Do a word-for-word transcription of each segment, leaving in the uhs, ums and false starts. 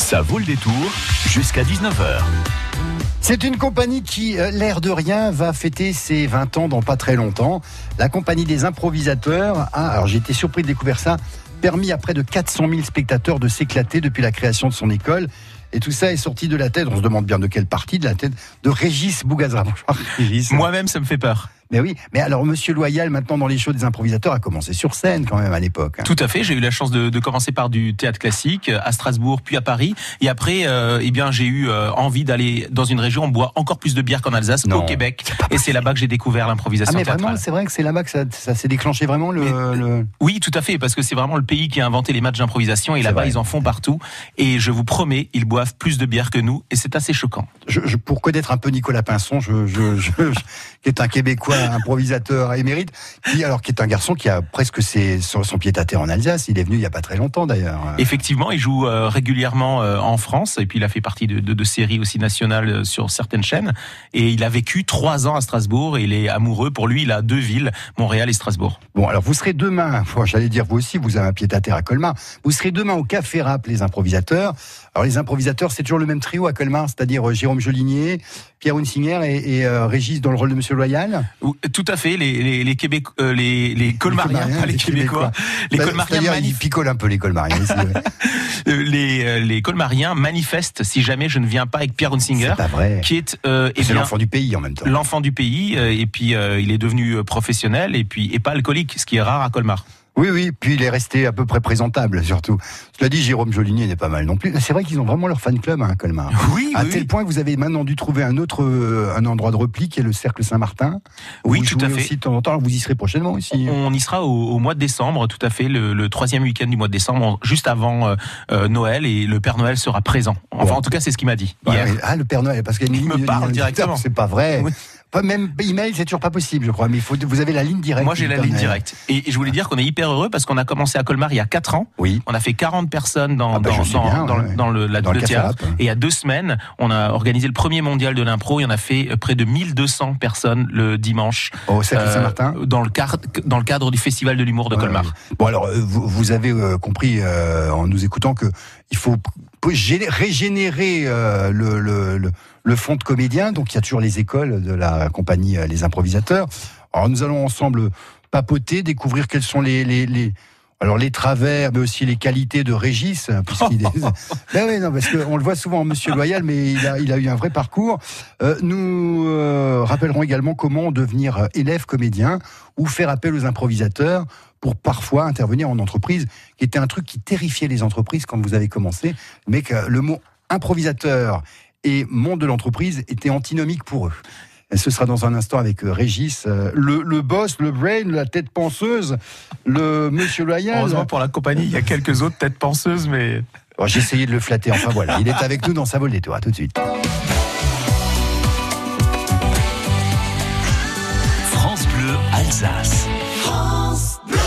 Ça vaut le détour jusqu'à dix-neuf heures. C'est une compagnie qui, euh, l'air de rien, va fêter ses vingt ans dans pas très longtemps. La compagnie des improvisateurs a, alors j'ai été surpris de découvrir ça, permis à près de quatre cent mille spectateurs de s'éclater depuis la création de son école. Et tout ça est sorti de la tête, on se demande bien de quelle partie, de la tête de Régis Bougazza. Bonjour Régis. Moi-même, ça me fait peur. Mais oui, mais alors Monsieur Loyal, maintenant dans les shows des improvisateurs, a commencé sur scène quand même à l'époque. Tout à fait, j'ai eu la chance de, de commencer par du théâtre classique à Strasbourg, puis à Paris. Et après, euh, eh bien, j'ai eu euh, envie d'aller dans une région où on boit encore plus de bière qu'en Alsace, non, au Québec. Et c'est là-bas que j'ai découvert l'improvisation ah, mais théâtrale. Vraiment, c'est vrai que c'est là-bas que ça, ça s'est déclenché vraiment le, mais, le... Oui, tout à fait, parce que c'est vraiment le pays qui a inventé les matchs d'improvisation. Et c'est là-bas, vrai. Ils en font partout. Et je vous promets, ils boivent plus de bière que nous. Et c'est assez choquant. Je, je, pour connaître un peu Nicolas Pinson, je, je, je, je, qui est un Québécois improvisateur émérite, qui, alors, qui est un garçon qui a presque ses, son, son pied-à-terre en Alsace. Il est venu il n'y a pas très longtemps d'ailleurs. Effectivement, il joue euh, régulièrement euh, en France et puis il a fait partie de, de, de séries aussi nationales euh, sur certaines chaînes. Et il a vécu trois ans à Strasbourg et il est amoureux. Pour lui, il a deux villes, Montréal et Strasbourg. Bon, alors vous serez demain, enfin, j'allais dire vous aussi, vous avez un pied-à-terre à Colmar. Vous serez demain au Café Rap, les improvisateurs. Alors les improvisateurs, c'est toujours le même trio à Colmar, c'est-à-dire euh, Jérôme Jolinier, Pierre Hunsinger et, et euh, Régis dans le rôle de Monsieur Loyal. Tout à fait, les les les Québec, euh, les les Colmariens, les, pas les, les Québécois, les Colmariens manif- ils picolent un peu les Colmariens. Ici, ouais. les euh, les Colmariens manifestent si jamais je ne viens pas avec Pierre Hunsinger, c'est pas vrai. qui est euh, c'est bien, l'enfant du pays en même temps. L'enfant du pays euh, et puis euh, il est devenu professionnel et puis et pas alcoolique, ce qui est rare à Colmar. Oui, oui, puis il est resté à peu près présentable, surtout. Cela dit, Jérôme Jolinier n'est pas mal non plus. C'est vrai qu'ils ont vraiment leur fan club, hein, Colmar. Oui, à oui. tel point que vous avez maintenant dû trouver un autre, euh, un endroit de repli qui est le Cercle Saint-Martin. Oui, vous tout à fait. Aussi de temps en temps. Alors vous y serez prochainement aussi. On y sera au, au mois de décembre, tout à fait, le, le troisième week-end du mois de décembre, juste avant euh, Noël, et le Père Noël sera présent. Enfin, bon. En tout cas, c'est ce qu'il m'a dit. Ouais, hier. Ah, le Père Noël, parce qu'il il me parle directement. C'est pas vrai. Oui. Pas même email, c'est toujours pas possible, je crois. Mais il faut, vous avez la ligne directe. Moi, j'ai la ligne directe. Et, et je voulais dire qu'on est hyper heureux parce qu'on a commencé à Colmar il y a quatre ans. Oui. On a fait quarante personnes dans ah bah, dans, dans, bien, dans, ouais. dans le la dans le le théâtre. Rap, hein. Et il y a deux semaines, on a organisé le premier mondial de l'impro. Il y en a fait près de mille deux cents personnes le dimanche. Au Cercle Saint-Martin. Euh, dans le cadre dans le cadre du Festival de l'humour de ouais, Colmar. Oui. Bon alors, vous, vous avez euh, compris euh, en nous écoutant que il faut régénérer euh, le, le, le, le fonds de comédiens. Donc il y a toujours les écoles de la compagnie euh, Les Improvisateurs. Alors nous allons ensemble papoter, découvrir quels sont les, les, les alors les travers, mais aussi les qualités de Régis, puisqu'il est... ben oui, non, parce qu'on le voit souvent en Monsieur Loyal, mais il a, il a eu un vrai parcours. Euh, nous euh, rappellerons également comment devenir élève comédien ou faire appel aux improvisateurs pour parfois intervenir en entreprise, qui était un truc qui terrifiait les entreprises quand vous avez commencé, mais que le mot improvisateur et monde de l'entreprise étaient antinomiques pour eux. Et ce sera dans un instant avec Régis, le, le boss, le brain, la tête penseuse, le Monsieur Loyal. Heureusement pour la compagnie, il y a quelques autres têtes penseuses, mais... Oh, j'ai essayé de le flatter, enfin voilà, il est avec nous dans Ça vaut le détour, à tout de suite. France Bleu, Alsace. France Bleu.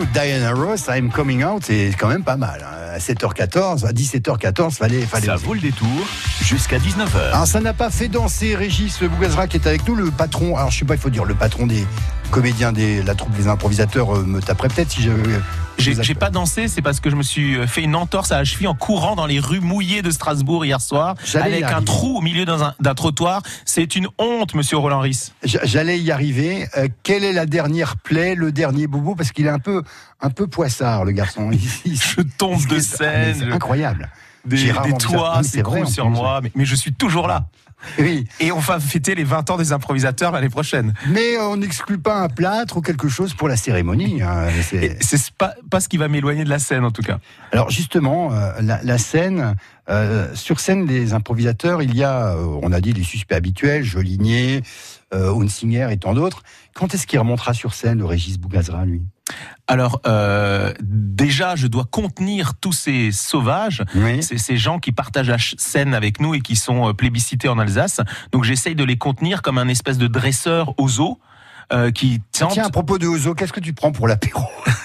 Diana Ross, I'm Coming Out, c'est quand même pas mal. Hein. À sept heures quatorze, à dix-sept heures quatorze, fallait, fallait. Ça vaut le détour jusqu'à dix-neuf heures. Alors ça n'a pas fait danser Régis Bougazra qui est avec nous, le patron. Alors je sais pas, il faut dire le patron des comédiens de la troupe des improvisateurs euh, me taperait peut-être si j'avais. Euh, J'ai, j'ai pas dansé, c'est parce que je me suis fait une entorse à la cheville en courant dans les rues mouillées de Strasbourg hier soir, J'allais avec un trou au milieu d'un, d'un trottoir. C'est une honte, monsieur Roland Ris. J'allais y arriver. Euh, quelle est la dernière plaie, le dernier bobo? Parce qu'il est un peu, un peu poissard, le garçon. Il, il, je tombe de scène. C'est incroyable. Des, des toits s'écroulent sur plus, moi, mais, mais je suis toujours là. Oui. Et on va fêter les vingt ans des improvisateurs l'année prochaine. Mais on n'exclut pas un plâtre ou quelque chose pour la cérémonie. Hein. C'est, c'est pas, pas ce qui va m'éloigner de la scène, en tout cas. Alors justement, euh, la, la scène, euh, sur scène, les improvisateurs, il y a, euh, on a dit les suspects habituels, Jolinier, euh, Hunsinger et tant d'autres. Quand est-ce qu'il remontera sur scène, le Régis Bougazra, lui ? Alors, euh, déjà, je dois contenir tous ces sauvages, oui. ces, ces gens qui partagent la scène avec nous et qui sont plébiscités en Alsace. Donc, j'essaye de les contenir comme un espèce de dresseur au zoo euh, qui tente... Tiens, à propos de Ozo, qu'est-ce que tu prends pour l'apéro ?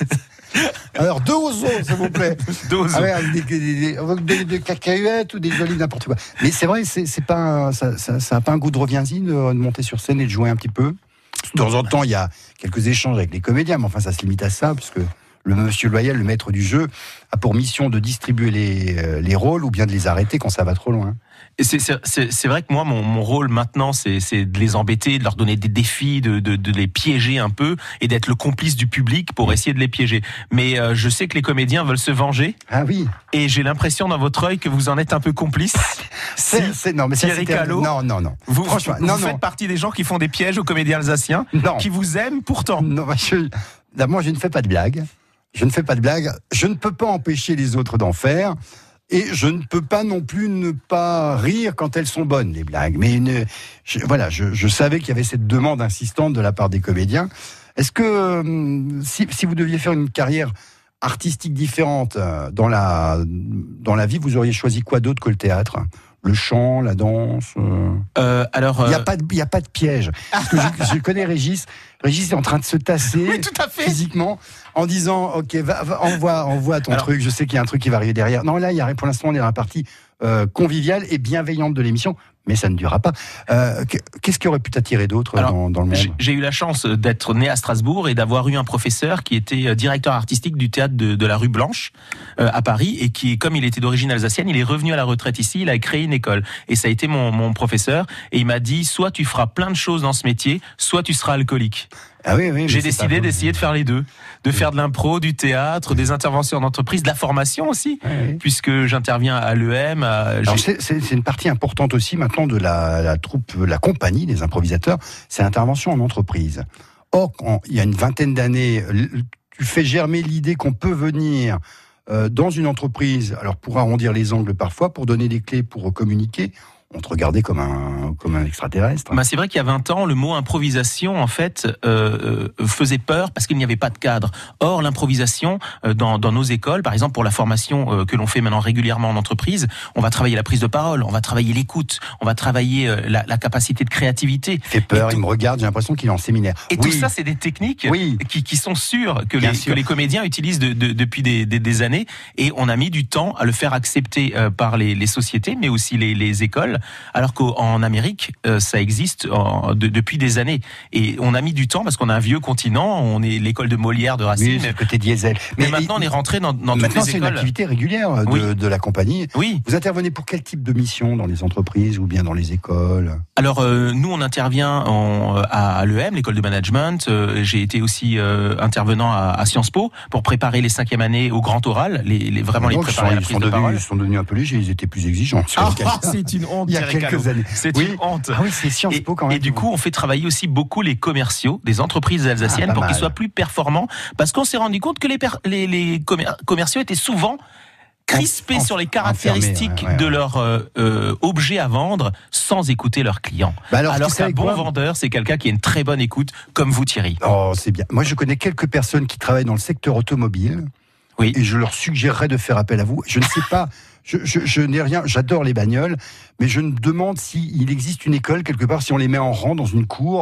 Alors, deux Ozo, s'il vous plaît. Deux Ozo. Ah ouais, avec des, des, des, des, des cacahuètes ou des olives, n'importe quoi. Mais c'est vrai, c'est, c'est pas un, ça, ça, ça a pas un goût de reviens-y de, de monter sur scène et de jouer un petit peu. De temps en temps, il y a quelques échanges avec les comédiens, mais enfin, ça se limite à ça, puisque le monsieur Loyal, le maître du jeu, a pour mission de distribuer les, euh, les rôles ou bien de les arrêter quand ça va trop loin. Et c'est, c'est, c'est vrai que moi, mon, mon rôle maintenant, c'est, c'est de les embêter, de leur donner des défis, de, de, de les piéger un peu et d'être le complice du public pour essayer de les piéger. Mais euh, je sais que les comédiens veulent se venger. Ah oui. Et j'ai l'impression dans votre œil que vous en êtes un peu complice. C'est, si, c'est, non, mais Thierry Callot, non, non, non. Vous, Franchement, vous non, faites non. partie des gens qui font des pièges aux comédiens alsaciens, non. qui vous aiment pourtant. Non, je, là, moi, je ne fais pas de blagues. Je ne fais pas de blagues. Je ne peux pas empêcher les autres d'en faire. Et je ne peux pas non plus ne pas rire quand elles sont bonnes, les blagues. Mais une, je, voilà, je, je savais qu'il y avait cette demande insistante de la part des comédiens. Est-ce que euh, si, si vous deviez faire une carrière artistique différente euh, dans la, dans la vie, vous auriez choisi quoi d'autre que le théâtre ? Le chant, la danse euh... Euh, alors, il euh... n'y a pas de, il y a pas de piège. Parce que je, je connais Régis. Régis est en train de se tasser oui, tout à fait. physiquement en disant ok, va, va, envoie, envoie ton alors... truc. Je sais qu'il y a un truc qui va arriver derrière. Non, là, il y a, pour l'instant, on est dans la partie euh, conviviale et bienveillante de l'émission. Mais ça ne durera pas. Euh, qu'est-ce qui aurait pu t'attirer d'autre Alors, dans, dans le monde ? j'ai, j'ai eu la chance d'être né à Strasbourg et d'avoir eu un professeur qui était directeur artistique du théâtre de, de la rue Blanche euh, à Paris et qui, comme il était d'origine alsacienne, il est revenu à la retraite ici, il a créé une école. Et ça a été mon, mon professeur et il m'a dit, soit tu feras plein de choses dans ce métier, soit tu seras alcoolique. Ah oui, oui, J'ai décidé d'essayer de faire les deux, de faire de l'impro, du théâtre, des interventions en entreprise, de la formation aussi, oui, oui. puisque j'interviens à l'E M. À... Alors c'est, c'est, c'est une partie importante aussi maintenant de la, la troupe, la compagnie des improvisateurs, c'est l'intervention en entreprise. Or, quand, il y a une vingtaine d'années, tu fais germer l'idée qu'on peut venir euh, dans une entreprise, alors pour arrondir les angles parfois, pour donner des clés pour communiquer. On te regardait comme un, comme un extraterrestre. Bah c'est vrai qu'il y a vingt ans, le mot improvisation, en fait, euh, faisait peur parce qu'il n'y avait pas de cadre. Or, l'improvisation, euh, dans, dans nos écoles, par exemple, pour la formation euh, que l'on fait maintenant régulièrement en entreprise, on va travailler la prise de parole, on va travailler l'écoute, on va travailler euh, la, la capacité de créativité. Il fait peur, tout... il me regarde, j'ai l'impression qu'il est en séminaire. Et oui. tout ça, c'est des techniques oui. qui, qui sont sûres que, les, sûr. que les comédiens utilisent de, de, depuis des, des, des années. Et on a mis du temps à le faire accepter euh, par les, les sociétés, mais aussi les, les écoles. Alors qu'en Amérique, euh, ça existe en, de, depuis des années. Et on a mis du temps parce qu'on a un vieux continent, on est l'école de Molière, de Racine. Oui, c'est le côté diesel. Mais, mais maintenant, et, on est rentré dans, dans toutes les écoles. Maintenant, c'est une activité régulière de, oui. de la compagnie. Oui. Vous intervenez pour quel type de mission dans les entreprises ou bien dans les écoles ? Alors, euh, nous, on intervient en, à l'E M, l'école de management. Euh, j'ai été aussi euh, intervenant à, à Sciences Po pour préparer les cinquièmes années au grand oral, les, les, vraiment donc, les préparer à la ils prise sont de devenus, parole. Ils sont devenus un peu légers, ils étaient plus exigeants. Ah, c'est une honte, il y a quelques années. C'est oui. une honte. Ah oui, c'est Sciences Po quand même. Et du coup, on fait travailler aussi beaucoup les commerciaux des entreprises alsaciennes ah, pour mal. qu'ils soient plus performants, parce qu'on s'est rendu compte que les, per- les, les commerciaux étaient souvent crispés en, sur les caractéristiques enfermé, ouais, ouais, de leur euh, euh, objet à vendre sans écouter leurs clients. Bah alors alors qu'un bon quoi vendeur, c'est quelqu'un qui a une très bonne écoute, comme vous, Thierry. Oh, c'est bien. Moi, je connais quelques personnes qui travaillent dans le secteur automobile. Oui. Et je leur suggérerais de faire appel à vous. Je ne sais pas, je, je, je n'ai rien, j'adore les bagnoles, mais je me demande s'il existe une école quelque part, si on les met en rang dans une cour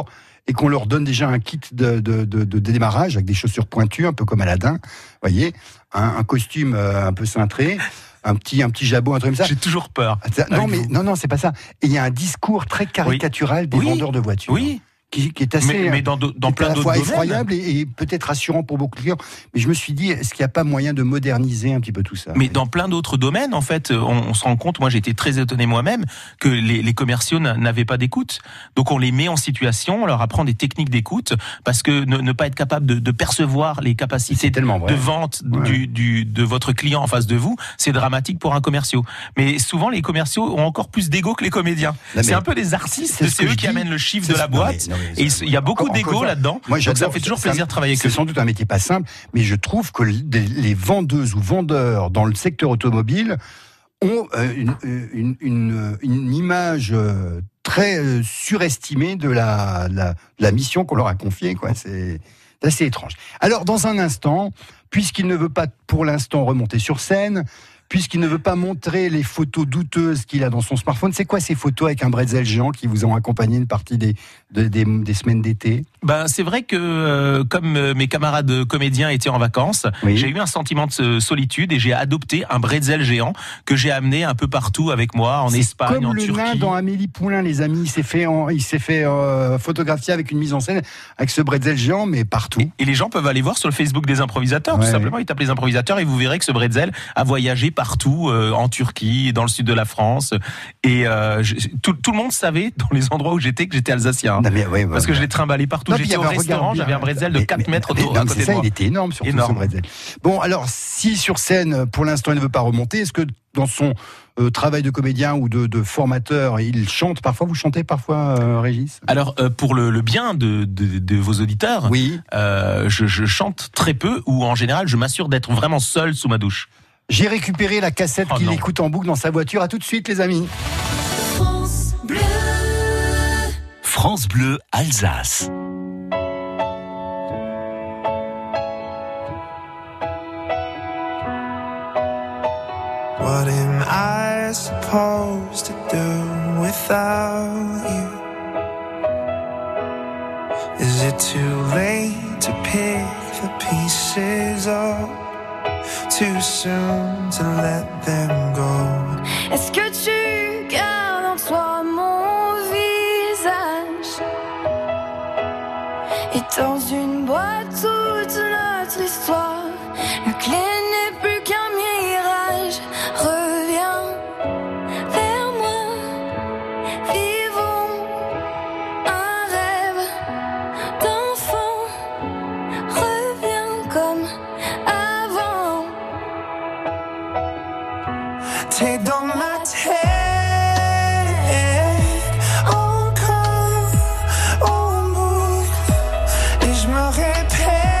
et qu'on leur donne déjà un kit de, de, de, de démarrage avec des chaussures pointues, un peu comme Aladdin, voyez, un, un costume euh, un peu cintré, un petit, un petit jabot, un truc comme ça. J'ai toujours peur. Non, mais non, non, c'est pas ça. Et il y a un discours très caricatural oui. des oui. vendeurs de voitures. Oui. Qui, qui est assez, mais, mais dans, dans plein d'autres domaines. Effroyable et, et peut-être rassurant pour beaucoup de clients. Mais je me suis dit, est-ce qu'il n'y a pas moyen de moderniser un petit peu tout ça? Mais dans plein d'autres domaines, en fait, on, on se rend compte, moi j'ai été très étonné moi-même, que les, les commerciaux n'avaient pas d'écoute. Donc on les met en situation, on leur apprend des techniques d'écoute, parce que ne, ne pas être capable de, de percevoir les capacités de vente ouais. du, du, de votre client en face de vous, c'est dramatique pour un commerciaux. Mais souvent les commerciaux ont encore plus d'ego que les comédiens. C'est un peu des artistes, c'est eux qui dis. amènent le chiffre de la boîte. Non mais, non mais, et il y a beaucoup d'ego là-dedans. Moi, donc ça fait toujours ça, plaisir de travailler avec eux. C'est sans doute un métier pas simple, mais je trouve que les vendeuses ou vendeurs dans le secteur automobile ont une, une, une, une image très surestimée de la, la, la mission qu'on leur a confiée, quoi. C'est assez étrange. Alors, dans un instant, puisqu'il ne veut pas pour l'instant remonter sur scène, puisqu'il ne veut pas montrer les photos douteuses qu'il a dans son smartphone, c'est quoi ces photos avec un bretzel géant qui vous ont accompagné une partie des, de, des, des semaines d'été? Ben, c'est vrai que euh, comme euh, mes camarades comédiens étaient en vacances, oui. j'ai eu un sentiment de solitude et j'ai adopté un bretzel géant que j'ai amené un peu partout avec moi, en c'est Espagne, comme en le Turquie. Nain dans Amélie Poulain, les amis, il s'est fait, en, il s'est fait euh, photographier avec une mise en scène avec ce bretzel géant, mais partout. Et, et les gens peuvent aller voir sur le Facebook des improvisateurs, ouais, tout simplement, ils tapent les improvisateurs et vous verrez que ce bretzel a voyagé partout, euh, en Turquie, dans le sud de la France, et euh, je, tout, tout le monde savait dans les endroits où j'étais que j'étais alsacien, non, mais, ouais, ouais, parce que ouais. je l'ai trimballé partout. Non, j'étais au restaurant, j'avais un bretzel de quatre mètres mais, à côté ça, de moi. Il était énorme sur ce bretzel. Bon, alors si sur scène, pour l'instant, il ne veut pas remonter, est-ce que dans son euh, travail de comédien ou de, de formateur, il chante parfois? Vous chantez parfois, euh, Régis? Alors, euh, pour le, le bien de, de, de vos auditeurs, oui. euh, je, je chante très peu, ou en général, je m'assure d'être vraiment seul sous ma douche. J'ai récupéré la cassette oh qu'il non. écoute en boucle dans sa voiture. À tout de suite, les amis. France Bleu. France Bleu Alsace. What am I supposed to do without you? Is it too late to pick the pieces up? Too soon to let them go? Est-ce que tu gardes en toi mon visage? Et dans une boîte toute notre histoire, la clé n'est plus qu'un mirage. Reviens vers moi, vivons un rêve d'enfant. Reviens comme avant. T'es dans ma tête encore en boucle et je me répète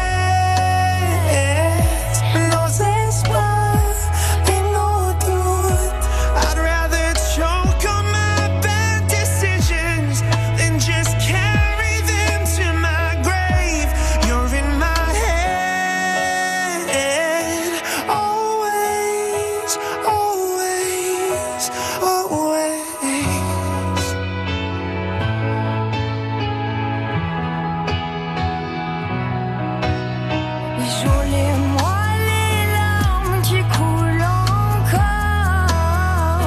nos espoirs et nos doutes. I'd rather choke on my bad decisions than just carry them to my grave. You're in my head always, always, always. Les jours, les mois, les larmes qui coulent encore.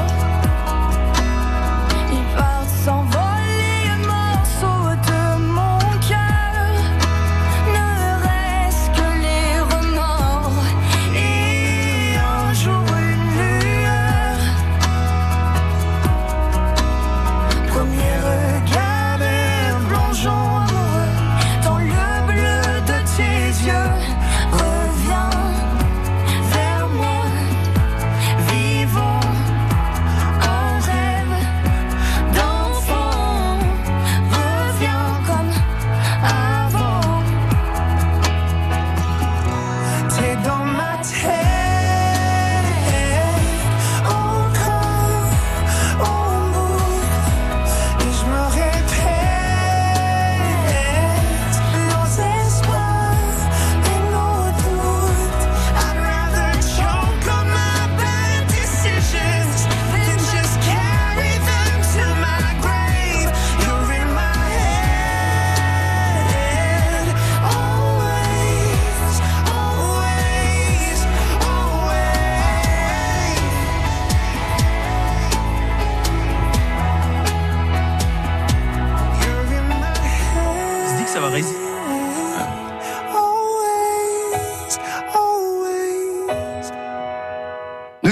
Ils partent s'envoler, morceaux de mon cœur. Ne reste que les remords et un jour une lueur.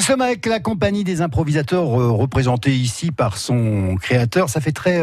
sommes avec la compagnie des improvisateurs euh, représentée ici par son créateur. Ça fait très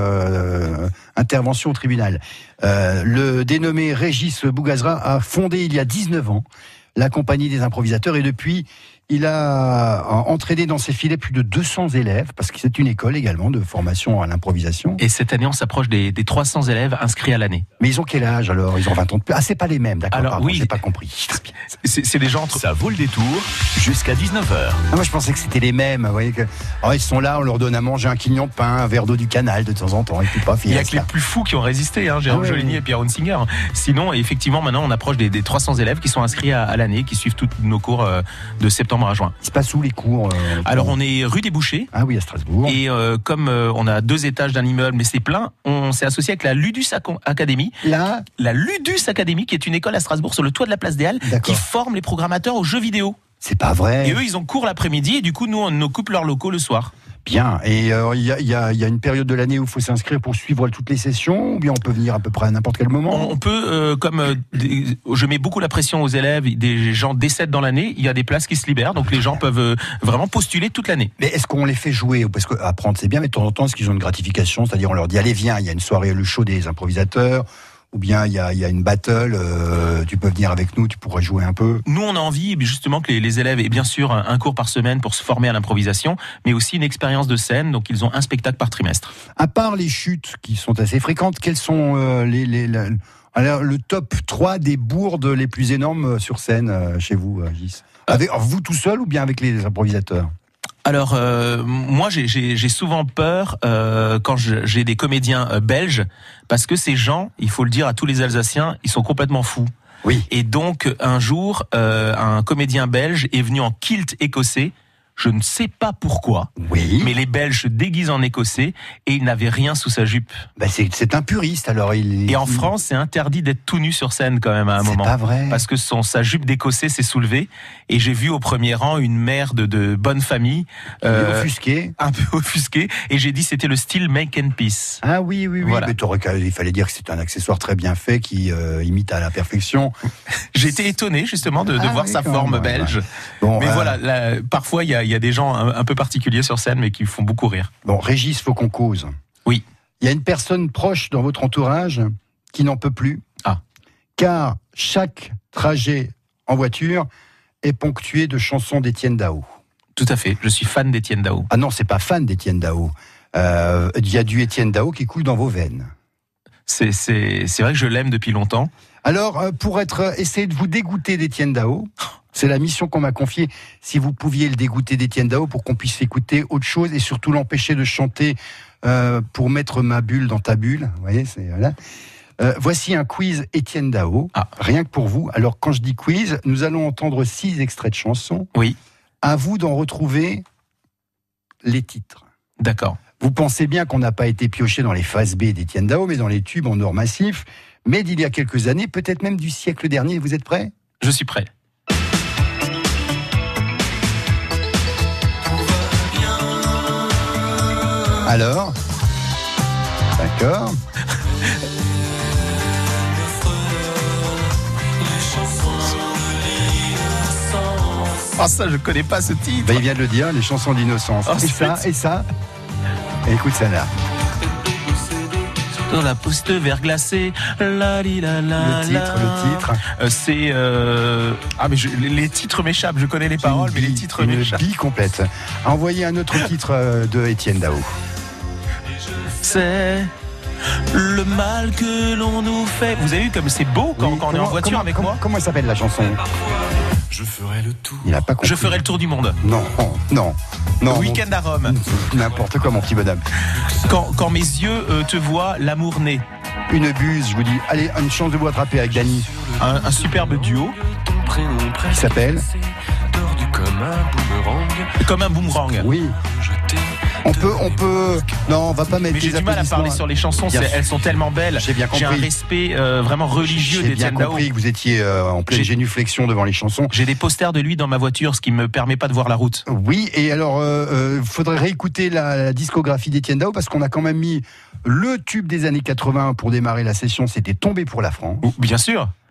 euh, intervention au tribunal. Euh, le dénommé Régis Bougazra a fondé il y a dix-neuf ans la compagnie des improvisateurs et depuis, il a entraîné dans ses filets plus de deux cents élèves, parce que c'est une école également de formation à l'improvisation. Et cette année, on s'approche des, des trois cents élèves inscrits à l'année. Mais ils ont quel âge alors? Ils ont vingt ans de plus. Ah, c'est pas les mêmes, d'accord. Alors, pardon, oui. j'ai pas compris. C'est, c'est des gens entre... Ça vaut le détour jusqu'à dix-neuf heures. Ah, moi, je pensais que c'était les mêmes. Vous voyez que... Alors, ils sont là, on leur donne à manger un quignon de pain, un verre d'eau du canal de temps en temps, et puis pas Il y a que les plus fous qui ont résisté, hein, Jérôme Ah ouais, Joligny ouais. et Pierre Hunsinger. Sinon, effectivement, maintenant, on approche des, des trois cents élèves qui sont inscrits à, à l'année, qui suivent tous nos cours euh, de septembre à juin. Il se passe où les cours euh, Alors, pour- on est rue des Bouchers. Ah oui, à Strasbourg. Et euh, comme euh, on a deux étages d'un immeuble, mais c'est plein, on s'est associé avec la Ludus Ac- Academy. Là, La Ludus Academy, qui est une école à Strasbourg sur le toit de la place des Halles, D'accord. qui forme les programmateurs aux jeux vidéo. c'est pas vrai. Et eux, ils ont cours l'après-midi, et du coup, nous, on occupe leurs locaux le soir. Bien. Et euh, il y, a, il y a- il y a une période de l'année où il faut s'inscrire pour suivre toutes les sessions, ou bien on peut venir à peu près à n'importe quel moment. On, on peut, euh, comme euh, des- je mets beaucoup la pression aux élèves, des gens décèdent dans l'année, il y a des places qui se libèrent, donc les gens peuvent euh, vraiment postuler toute l'année. Mais est-ce qu'on les fait jouer? Parce que apprendre c'est bien, mais de temps en temps, est-ce qu'ils ont une gratification? C'est-à-dire on leur dit allez viens, il y a une soirée le show des improvisateurs, ou bien il y a, il y a une battle, euh, tu peux venir avec nous, tu pourrais jouer un peu. Nous, on a envie justement que les, les élèves aient bien sûr un, un cours par semaine pour se former à l'improvisation, mais aussi une expérience de scène, donc ils ont un spectacle par trimestre. À part les chutes qui sont assez fréquentes, quels sont euh, les, les, la- alors, le top trois des bourdes les plus énormes euh, sur scène euh, chez vous, euh, Gis? Avec vous tout seul ou bien avec les improvisateurs? Alors, euh, moi, j'ai, j'ai, j'ai souvent peur euh, quand je- j'ai des comédiens euh, belges, parce que ces gens, il faut le dire à tous les Alsaciens, ils sont complètement fous. Oui. Et donc, un jour, euh, un comédien belge est venu en kilt écossais. Je ne sais pas pourquoi, Oui. mais les Belges se déguisent en écossais et il n'avait rien sous sa jupe. Ben, c'est, c'est un puriste alors. Il, Et en il- France, c'est interdit d'être tout nu sur scène quand même à un c'est moment. pas vrai. Parce que son, sa jupe d'écossais s'est soulevée et j'ai vu au premier rang une mère de, de bonne famille Il est euh, offusqué. un peu offusquée et j'ai dit c'était le style make and peace. Ah oui, oui, oui. Voilà. Mais t'aurais qu'à- il fallait dire que c'est un accessoire très bien fait qui euh, imite à la perfection. J'ai été étonné justement de, de Ah voir oui, sa quand forme même, ouais, belge. ouais. Bon, Mais euh, voilà, là, parfois il y a, il y a des gens un, un peu particuliers sur scène mais qui font beaucoup rire. Bon, Régis, faut qu'on cause. Oui. Il y a une personne proche dans votre entourage qui n'en peut plus. Ah. Car chaque trajet en voiture est ponctué de chansons d'Étienne Dao. Tout à fait, je suis fan d'Étienne Dao. Ah non, c'est pas fan d'Étienne Dao. Euh, Il y a du Étienne Dao qui coule dans vos veines. C'est, c'est, c'est vrai que je l'aime depuis longtemps. Alors, euh, pour être euh, essayer de vous dégoûter d'Étienne Dao, c'est la mission qu'on m'a confiée. Si vous pouviez le dégoûter d'Étienne Dao pour qu'on puisse écouter autre chose et surtout l'empêcher de chanter euh, pour mettre ma bulle dans ta bulle. Vous voyez, c'est voilà. Euh, voici un quiz Étienne Dao, Ah. rien que pour vous. Alors, quand je dis quiz, nous allons entendre six extraits de chansons. Oui, À vous d'en retrouver les titres. d'accord. Vous pensez bien qu'on n'a pas été pioché dans les phases B d'Étienne Dao, mais dans les tubes en or massif, mais d'il y a quelques années, peut-être même du siècle dernier. Vous êtes prêts? Je suis prêt. Alors? D'accord. Ah ça, je connais pas ce titre. Ben, il vient de le dire, les chansons d'innocence. Oh, et c'est ça, bête. et ça. Et écoute ça là. Dans la poste verglacée, la li la la Le titre, la. le titre. Euh, c'est euh... ah mais je- les, les titres m'échappent. Je connais les paroles, mais les Une titres bille, une m'échappent. bille complète. Envoyez un autre titre euh, de Étienne Dao. C'est le mal que l'on nous fait. Vous avez vu comme c'est beau quand, Oui, quand on est en comment- voiture comment- avec comment, moi. Comment elle s'appelle la chanson? Je ferai le tour. Il n'a pas compris. Je ferai le tour du monde. Non, non, non. mon- Week-end à Rome. N'importe quoi, mon petit bonhomme. Quand, quand mes yeux euh, te voient, l'amour naît. Une buse, je vous dis. Allez, une chance de vous attraper avec Dany. Un, un superbe duo, Qui s'appelle Tordu comme un boomerang. comme un boomerang. Oui. Je t'ai On peut, on peut. Non, on va pas mettre. Mais j'ai des du mal à parler applaudissements. sur les chansons, Bien c'est- sûr. elles sont tellement belles. J'ai bien J'ai un compris. respect euh, vraiment religieux J'ai bien d'Étienne Dao. compris que vous étiez euh, en pleine J'ai- génuflexion devant les chansons. J'ai des posters de lui dans ma voiture, ce qui me permet pas de voir la route. Oui, et alors, euh, euh, faudrait réécouter la, la discographie d'Étienne Dao parce qu'on a quand même mis le tube des années quatre-vingts pour démarrer la session. C'était Tombé pour la France. Ou- Bien sûr.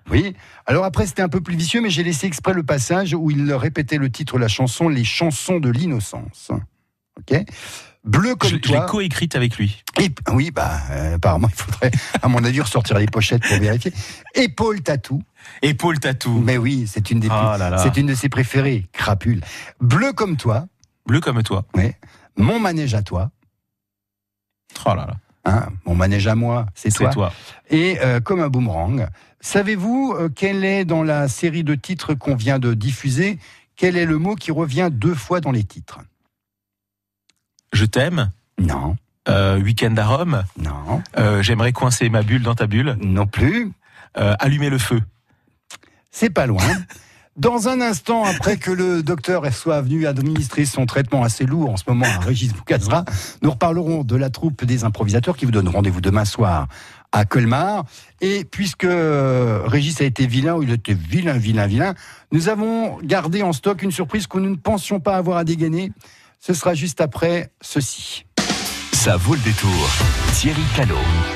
Oui. Alors après, c'était un peu plus vicieux, mais j'ai laissé exprès le passage où il répétait le titre de la chanson, Les chansons de l'innocence. Ok. Bleu comme Je, toi. je l'ai coécrite avec lui. Et, oui, bah, euh, apparemment, il faudrait, à mon avis, ressortir les pochettes pour vérifier. Épaule tatou. Épaule tatou. Mais oui, c'est une des Oh plus- là là. c'est une de ses préférées. Crapule. Bleu comme toi. Bleu comme toi. Oui. Mon manège à toi. Oh là là. Hein, mon manège à moi, c'est C'est toi. toi. Et euh, comme un boomerang. Savez-vous euh, quel est dans la série de titres qu'on vient de diffuser, quel est le mot qui revient deux fois dans les titres? Je t'aime. Non, Euh, Week-end à Rome. non, Euh, J'aimerais coincer ma bulle dans ta bulle. non plus. Euh, allumer le feu. C'est pas loin. Dans un instant, après que le docteur soit venu administrer son traitement assez lourd en ce moment à Régis Boukazra, nous reparlerons de la troupe des improvisateurs qui vous donne rendez-vous demain soir à Colmar. Et puisque euh, Régis a été vilain, ou il était vilain, vilain, vilain, nous avons gardé en stock une surprise que nous ne pensions pas avoir à dégainer. Ce sera juste après ceci. Ça vaut le détour. Thierry Callot.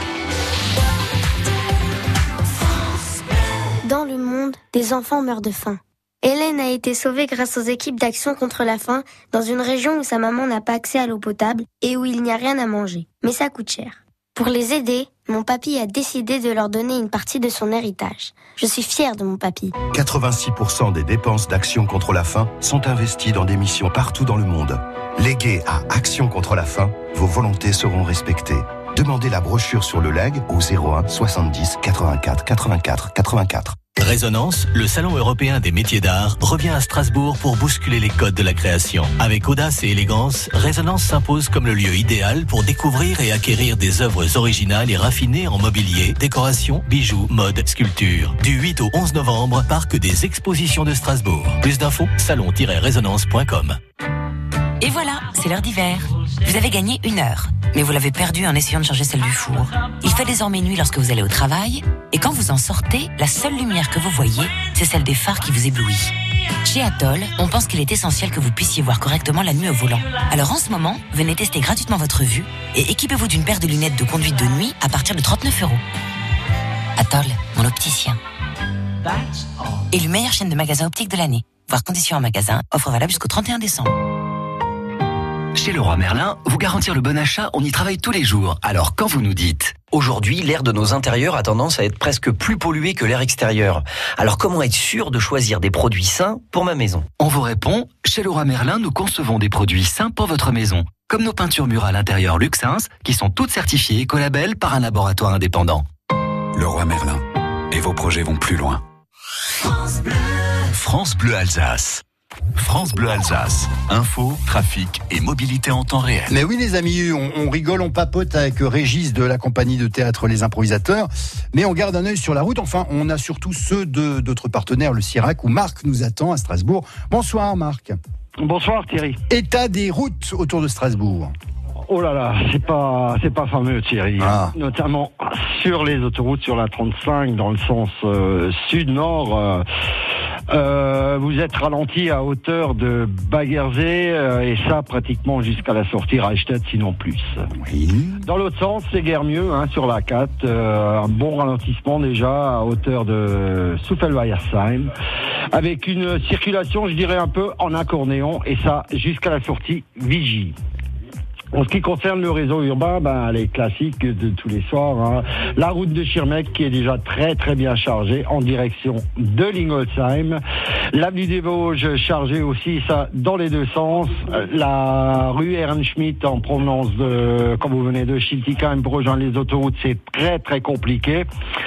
Dans le monde, des enfants meurent de faim. Hélène a été sauvée grâce aux équipes d'action contre la faim dans une région où sa maman n'a pas accès à l'eau potable et où il n'y a rien à manger. Mais ça coûte cher. Pour les aider, mon papy a décidé de leur donner une partie de son héritage. Je suis fière de mon papy. quatre-vingt-six pour cent des dépenses d'Action contre la faim sont investies dans des missions partout dans le monde. Léguées à Action contre la faim, vos volontés seront respectées. Demandez la brochure sur le leg au zéro un soixante-dix quatre-vingt-quatre quatre-vingt-quatre quatre-vingt-quatre. Résonance, le salon européen des métiers d'art, revient à Strasbourg pour bousculer les codes de la création. Avec audace et élégance, Résonance s'impose comme le lieu idéal pour découvrir et acquérir des œuvres originales et raffinées en mobilier, décoration, bijoux, mode, sculpture. Du huit au onze novembre, parc des expositions de Strasbourg. Plus d'infos, salon tiret résonance point com. Et voilà, c'est l'heure d'hiver. Vous avez gagné une heure, mais vous l'avez perdue en essayant de changer celle du four. Il fait désormais nuit lorsque vous allez au travail, et quand vous en sortez, la seule lumière que vous voyez, c'est celle des phares qui vous éblouit. Chez Atoll, on pense qu'il est essentiel que vous puissiez voir correctement la nuit au volant. Alors en ce moment, venez tester gratuitement votre vue et équipez-vous d'une paire de lunettes de conduite de nuit à partir de trente-neuf euros. Atoll, mon opticien. Élu meilleure chaîne de magasins optiques de l'année. Voir conditions en magasin, offre valable jusqu'au trente et un décembre. Chez Leroy Merlin, vous garantir le bon achat, on y travaille tous les jours. Alors quand vous nous dites « Aujourd'hui, l'air de nos intérieurs a tendance à être presque plus pollué que l'air extérieur. Alors comment être sûr de choisir des produits sains pour ma maison ?» On vous répond « Chez Leroy Merlin, nous concevons des produits sains pour votre maison. Comme nos peintures murales intérieures Luxins, qui sont toutes certifiées Écolabel par un laboratoire indépendant. » Leroy Merlin. Et vos projets vont plus loin. France Bleu. France Bleu Alsace. France Bleu Alsace. Info, trafic et mobilité en temps réel. Mais oui les amis, on, on rigole, on papote avec Régis de la compagnie de théâtre Les Improvisateurs, mais on garde un œil sur la route. Enfin, on a surtout ceux de d'autres partenaires, le Cirac, où Marc nous attend à Strasbourg. Bonsoir Marc. Bonsoir Thierry. État des routes autour de Strasbourg. Oh là là, c'est pas c'est pas fameux Thierry. Ah. Notamment sur les autoroutes, sur la trente-cinq, dans le sens euh, sud-nord. Euh, euh, vous êtes ralenti à hauteur de Baguerzé euh, et ça pratiquement jusqu'à la sortie Reichstadt, sinon plus. Oui. Dans l'autre sens, c'est guère mieux hein, sur la quatre. Euh, un bon ralentissement déjà à hauteur de Souffelweiersheim, avec une circulation, je dirais, un peu en accordéon, et ça jusqu'à la sortie Vigie. En ce qui concerne le réseau urbain, ben, les classiques de tous les soirs, hein. La route de Schirmeck qui est déjà très très bien chargée en direction de Lingolsheim. L'avenue des Vosges chargée aussi, ça, dans les deux sens. La rue Ehrenschmidt en provenance de, quand vous venez de Schiltigheim pour rejoindre les autoroutes, c'est très très compliqué.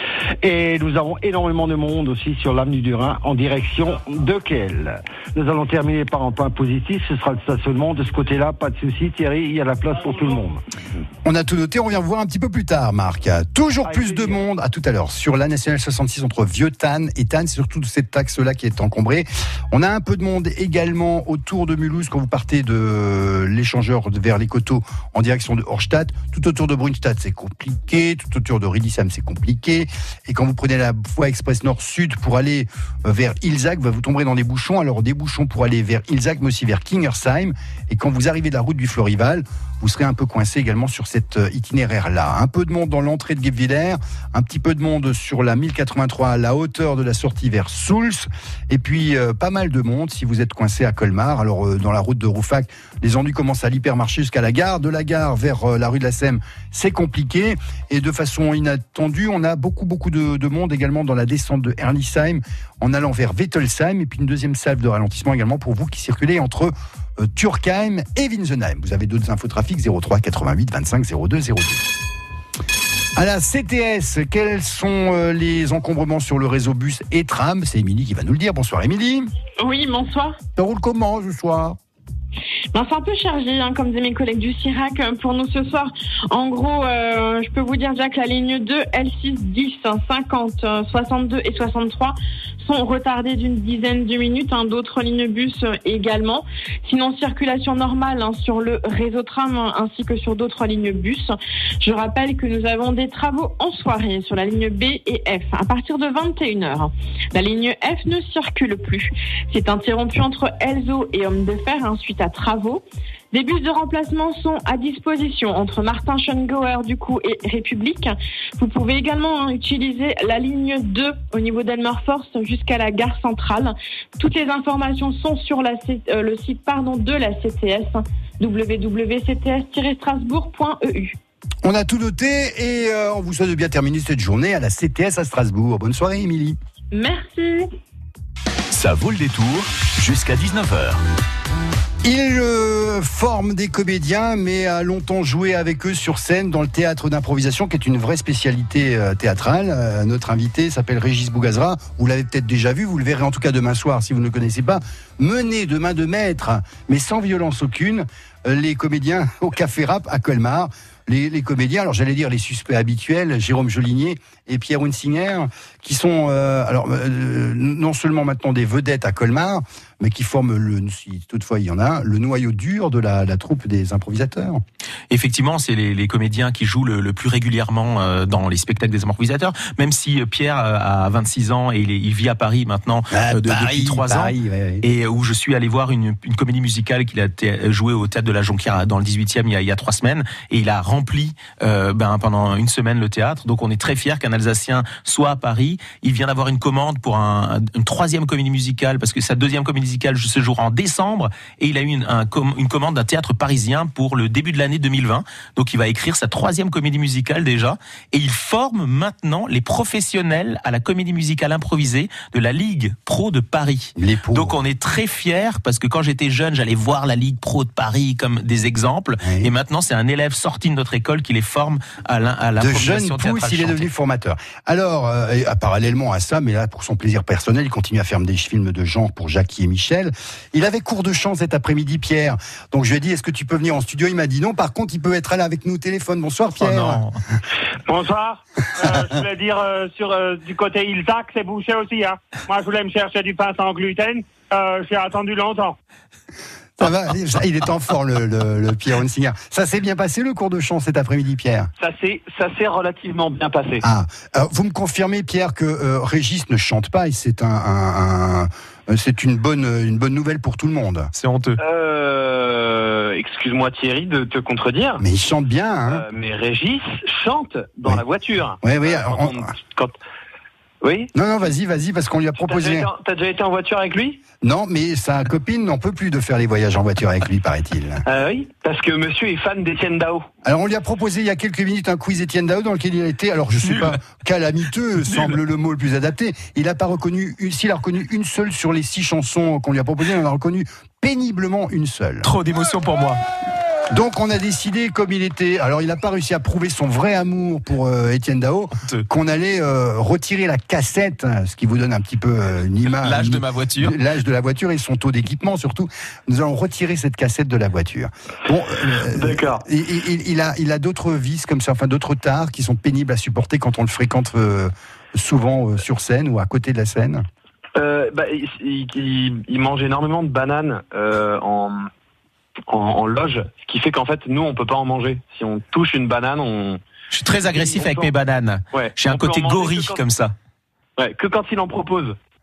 Et nous avons énormément de monde aussi sur l'avenue du Rhin en direction de Kehl. Nous allons terminer par un point positif, ce sera le stationnement. De ce côté-là, pas de souci Thierry, il y a la place pour tout le monde. On a tout noté, on vient vous voir un petit peu plus tard Marc. Toujours Avec plus plaisir. de monde, à tout à l'heure, sur la nationale soixante-six entre Vieux-Tannes et Tannes, c'est surtout cette axe-là qui est encombré. On a un peu de monde également autour de Mulhouse quand vous partez de l'échangeur vers les Coteaux en direction de Horstadt. Tout autour de Brunstadt, c'est compliqué. Tout autour de Riedisheim, c'est compliqué. Et quand vous prenez la voie express nord-sud pour aller vers Ilzach, vous tomberez dans des bouchons. Alors des bouchons pour aller vers Ilzach, mais aussi vers Kingersheim. Et quand vous arrivez de la route du Florival, vous serez un peu coincé également sur cet euh, itinéraire-là. Un peu de monde dans l'entrée de Guebwiller, un petit peu de monde sur la mille quatre-vingt-trois à la hauteur de la sortie vers Souls, et puis euh, pas mal de monde si vous êtes coincé à Colmar. Alors euh, dans la route de Rouffach, les ennuis commencent à l'hypermarché jusqu'à la gare. De la gare vers euh, la rue de la Sème, c'est compliqué. Et de façon inattendue, on a beaucoup beaucoup de, de monde également dans la descente de Herlisheim en allant vers Wettelsheim, et puis une deuxième salve de ralentissement également pour vous qui circulez entre euh, Turkheim et Winsenheim. Vous avez d'autres infotrafics zéro trois quatre-vingt-huit vingt-cinq zéro deux zéro deux. À la C T S, quels sont euh, les encombrements sur le réseau bus et tram? C'est Émilie qui va nous le dire. Bonsoir Émilie. Oui, bonsoir. Ça roule comment ce soir? Ben, c'est un peu chargé, hein, comme disaient mes collègues du C I R A C pour nous ce soir. En gros, euh, je peux vous dire déjà que la ligne deux, L six, dix, cinquante, soixante-deux et soixante-trois sont retardées d'une dizaine de minutes. Hein, d'autres lignes bus euh, également. Sinon, circulation normale hein, sur le réseau tram hein, ainsi que sur d'autres lignes bus. Je rappelle que nous avons des travaux en soirée sur la ligne B et F à partir de vingt et une heures. La ligne F ne circule plus. C'est interrompu entre Elzo et Homme de Fer hein, suite à travaux. Des bus de remplacement sont à disposition entre Martin-Schongauer du coup et République. Vous pouvez également utiliser la ligne deux au niveau d'Elmerforst jusqu'à la gare centrale. Toutes les informations sont sur la, euh, le site pardon, de la C T S, w w w point c t s tiret strasbourg point e u. On a tout noté et euh, on vous souhaite de bien terminer cette journée à la C T S à Strasbourg. Bonne soirée Émilie. Merci. Ça vaut le détour jusqu'à dix-neuf heures. Il euh, forme des comédiens, mais a longtemps joué avec eux sur scène dans le théâtre d'improvisation, qui est une vraie spécialité euh, théâtrale. Euh, notre invité s'appelle Régis Bougazra. Vous l'avez peut-être déjà vu, vous le verrez en tout cas demain soir si vous ne le connaissez pas. Mené de main de maître, mais sans violence aucune, euh, les comédiens au Café Rap à Colmar. Les, les comédiens, alors j'allais dire les suspects habituels, Jérôme Jolinier et Pierre Hunsinger, qui sont euh, alors euh, non seulement maintenant des vedettes à Colmar, mais qui forment, le, si toutefois il y en a, le noyau dur de la, la troupe des improvisateurs. Effectivement, c'est les, les comédiens qui jouent le, le plus régulièrement euh, dans les spectacles des improvisateurs, même si Pierre euh, a vingt-six ans et il, est, il vit à Paris maintenant ah, euh, de, Paris, depuis trois ans, Paris, ouais, ouais. Et où je suis allé voir une, une comédie musicale qu'il a t- jouée au Théâtre de la Jonquière dans le dix-huitième il y a, il y a trois semaines, et il a rempli euh, ben, pendant une semaine le théâtre. Donc on est très fiers qu'un Alsacien soit à Paris. Il vient d'avoir une commande pour un, une troisième comédie musicale, parce que sa deuxième comédie musicale se joue en décembre, et il a eu une, un, une commande d'un théâtre parisien pour le début de l'année deux mille vingt. Donc il va écrire sa troisième comédie musicale déjà, et il forme maintenant les professionnels à la comédie musicale improvisée de la Ligue Pro de Paris. Donc on est très fiers, parce que quand j'étais jeune, j'allais voir la Ligue Pro de Paris comme des exemples, oui. Et maintenant c'est un élève sorti de notre école qui les forme à, la, à l'improvisation théâtrale. De jeune pouce, il est devenu formateur. Alors, euh, et, parallèlement à ça, mais là pour son plaisir personnel, il continue à faire des films de genre pour Jackie et Michel. Il avait cours de chant cet après-midi, Pierre. Donc je lui ai dit, est-ce que tu peux venir en studio? Il m'a dit non. Par contre, il peut être là avec nous au téléphone. Bonsoir, Pierre. Oh Bonsoir. Euh, je voulais dire, euh, sur euh, du côté Ilzac, c'est bouché aussi. Hein. Moi, je voulais me chercher du pain sans gluten. Euh, j'ai attendu longtemps. Ça va, il est en forme, le, le, le Pierre Hunsinger. Ça s'est bien passé, le cours de chant cet après-midi, Pierre? Ça s'est, ça s'est relativement bien passé. Ah, alors, vous me confirmez, Pierre, que euh, Régis ne chante pas, et c'est un, un, un, c'est une bonne, une bonne nouvelle pour tout le monde. C'est honteux. Euh, excuse-moi Thierry de te contredire. Mais il chante bien, hein. Euh, mais Régis chante dans oui. la voiture. Oui, oui. Euh, quand on... on, quand... Oui. Non, non, vas-y, vas-y, parce qu'on lui a proposé. T'as déjà, été en, t'as déjà été en voiture avec lui? Non, mais sa copine n'en peut plus de faire les voyages en voiture avec lui, paraît-il. Euh, oui, parce que monsieur est fan d'Étienne Dao. Alors, on lui a proposé il y a quelques minutes un quiz Étienne Dao dans lequel il a été, alors je sais pas, calamiteux, Nul. semble le mot le plus adapté. Il n'a pas reconnu, s'il a reconnu une seule sur les six chansons qu'on lui a proposées, il en a reconnu péniblement une seule. Trop d'émotion pour moi. Donc on a décidé, comme il était, alors il n'a pas réussi à prouver son vrai amour pour euh, Étienne Dao, qu'on allait euh, retirer la cassette, ce qui vous donne un petit peu euh, une image. L'âge de ma voiture. L'âge de la voiture et son taux d'équipement surtout. Nous allons retirer cette cassette de la voiture. Bon, euh, D'accord. Il, il, il a, il a d'autres vices comme ça, enfin d'autres tares qui sont pénibles à supporter quand on le fréquente euh, souvent euh, sur scène ou à côté de la scène. Euh, bah, il, il, il mange énormément de bananes euh, en En, en loge, ce qui fait qu'en fait nous on peut pas en manger. Si on touche une banane, on. Je suis très agressif avec mes bananes. Ouais. J'ai un côté gorille quand... comme ça. Ouais, que quand il en propose.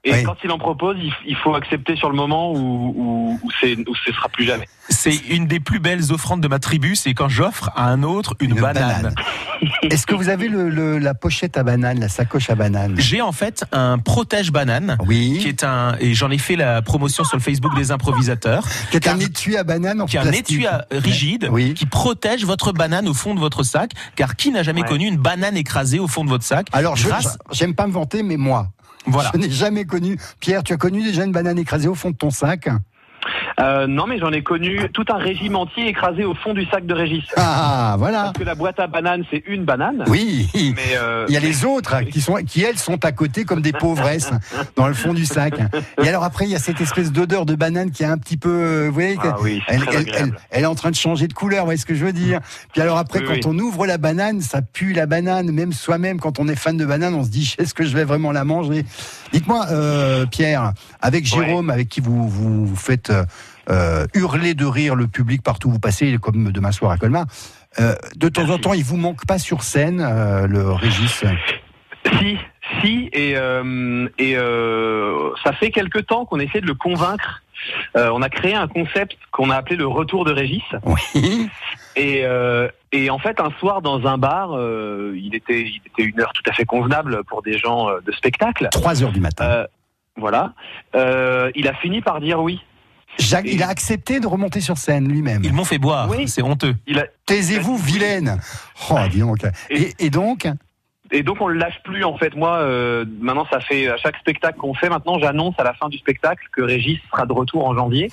Et Oui. quand il en propose, il, il faut accepter sur le moment où, où, où, c'est, où ce sera plus jamais. C'est une des plus belles offrandes de ma tribu, c'est quand j'offre à un autre une, Une banane. banane. Est-ce que vous avez le, le- la pochette à banane, la sacoche à banane? J'ai en fait un protège banane, Oui. qui est un, et j'en ai fait la promotion sur le Facebook des improvisateurs, Qui est un étui à banane en qui est un plastique. étui à- rigide, Oui. qui protège votre banane au fond de votre sac, car qui n'a jamais Ouais. connu une banane écrasée au fond de votre sac? Alors, je, Grâce- j'aime pas me vanter, mais moi, Voilà. je n'ai jamais connu. Pierre, tu as connu déjà une banane écrasée au fond de ton sac? Euh, non, mais j'en ai connu tout un régime entier écrasé au fond du sac de Régis. Ah, voilà. Parce que la boîte à bananes, c'est une banane. Oui. Mais euh, Il y a les autres qui sont, qui elles sont à côté comme des pauvresses dans le fond du sac. Et alors après, il y a cette espèce d'odeur de banane qui est un petit peu, euh, vous voyez, Ah oui, c'est elle, très elle, agréable. elle- elle est en train de changer de couleur, vous voyez ce que je veux dire. Puis alors après, Oui, quand oui. on ouvre la banane, ça pue la banane. Même soi-même, quand on est fan de banane, on se dit, est-ce que je vais vraiment la manger? Dites-moi, euh, Pierre, avec Jérôme, avec qui vous vous, vous faites euh, euh, hurler de rire le public partout où vous passez, comme demain soir à Colmar. Euh, de temps en temps, il vous manque pas sur scène, euh, le Régis? Si, si, et, euh, et euh, ça fait quelque temps qu'on essaie de le convaincre. Euh, on a créé un concept qu'on a appelé le retour de Régis. Oui. Et, euh, et en fait, un soir dans un bar, euh, il était, il était une heure tout à fait convenable pour des gens euh, de spectacle. trois heures du matin. Euh, voilà. Euh, il a fini par dire oui. Jacques, il a accepté de remonter sur scène lui-même. Ils m'ont fait boire, Oui. c'est honteux. Il a, Taisez-vous, vilaine. Oh, dis donc. Et, et donc, Et donc on le lâche plus en fait. Moi, euh, maintenant ça fait à chaque spectacle qu'on fait. Maintenant, j'annonce à la fin du spectacle que Régis sera de retour en janvier.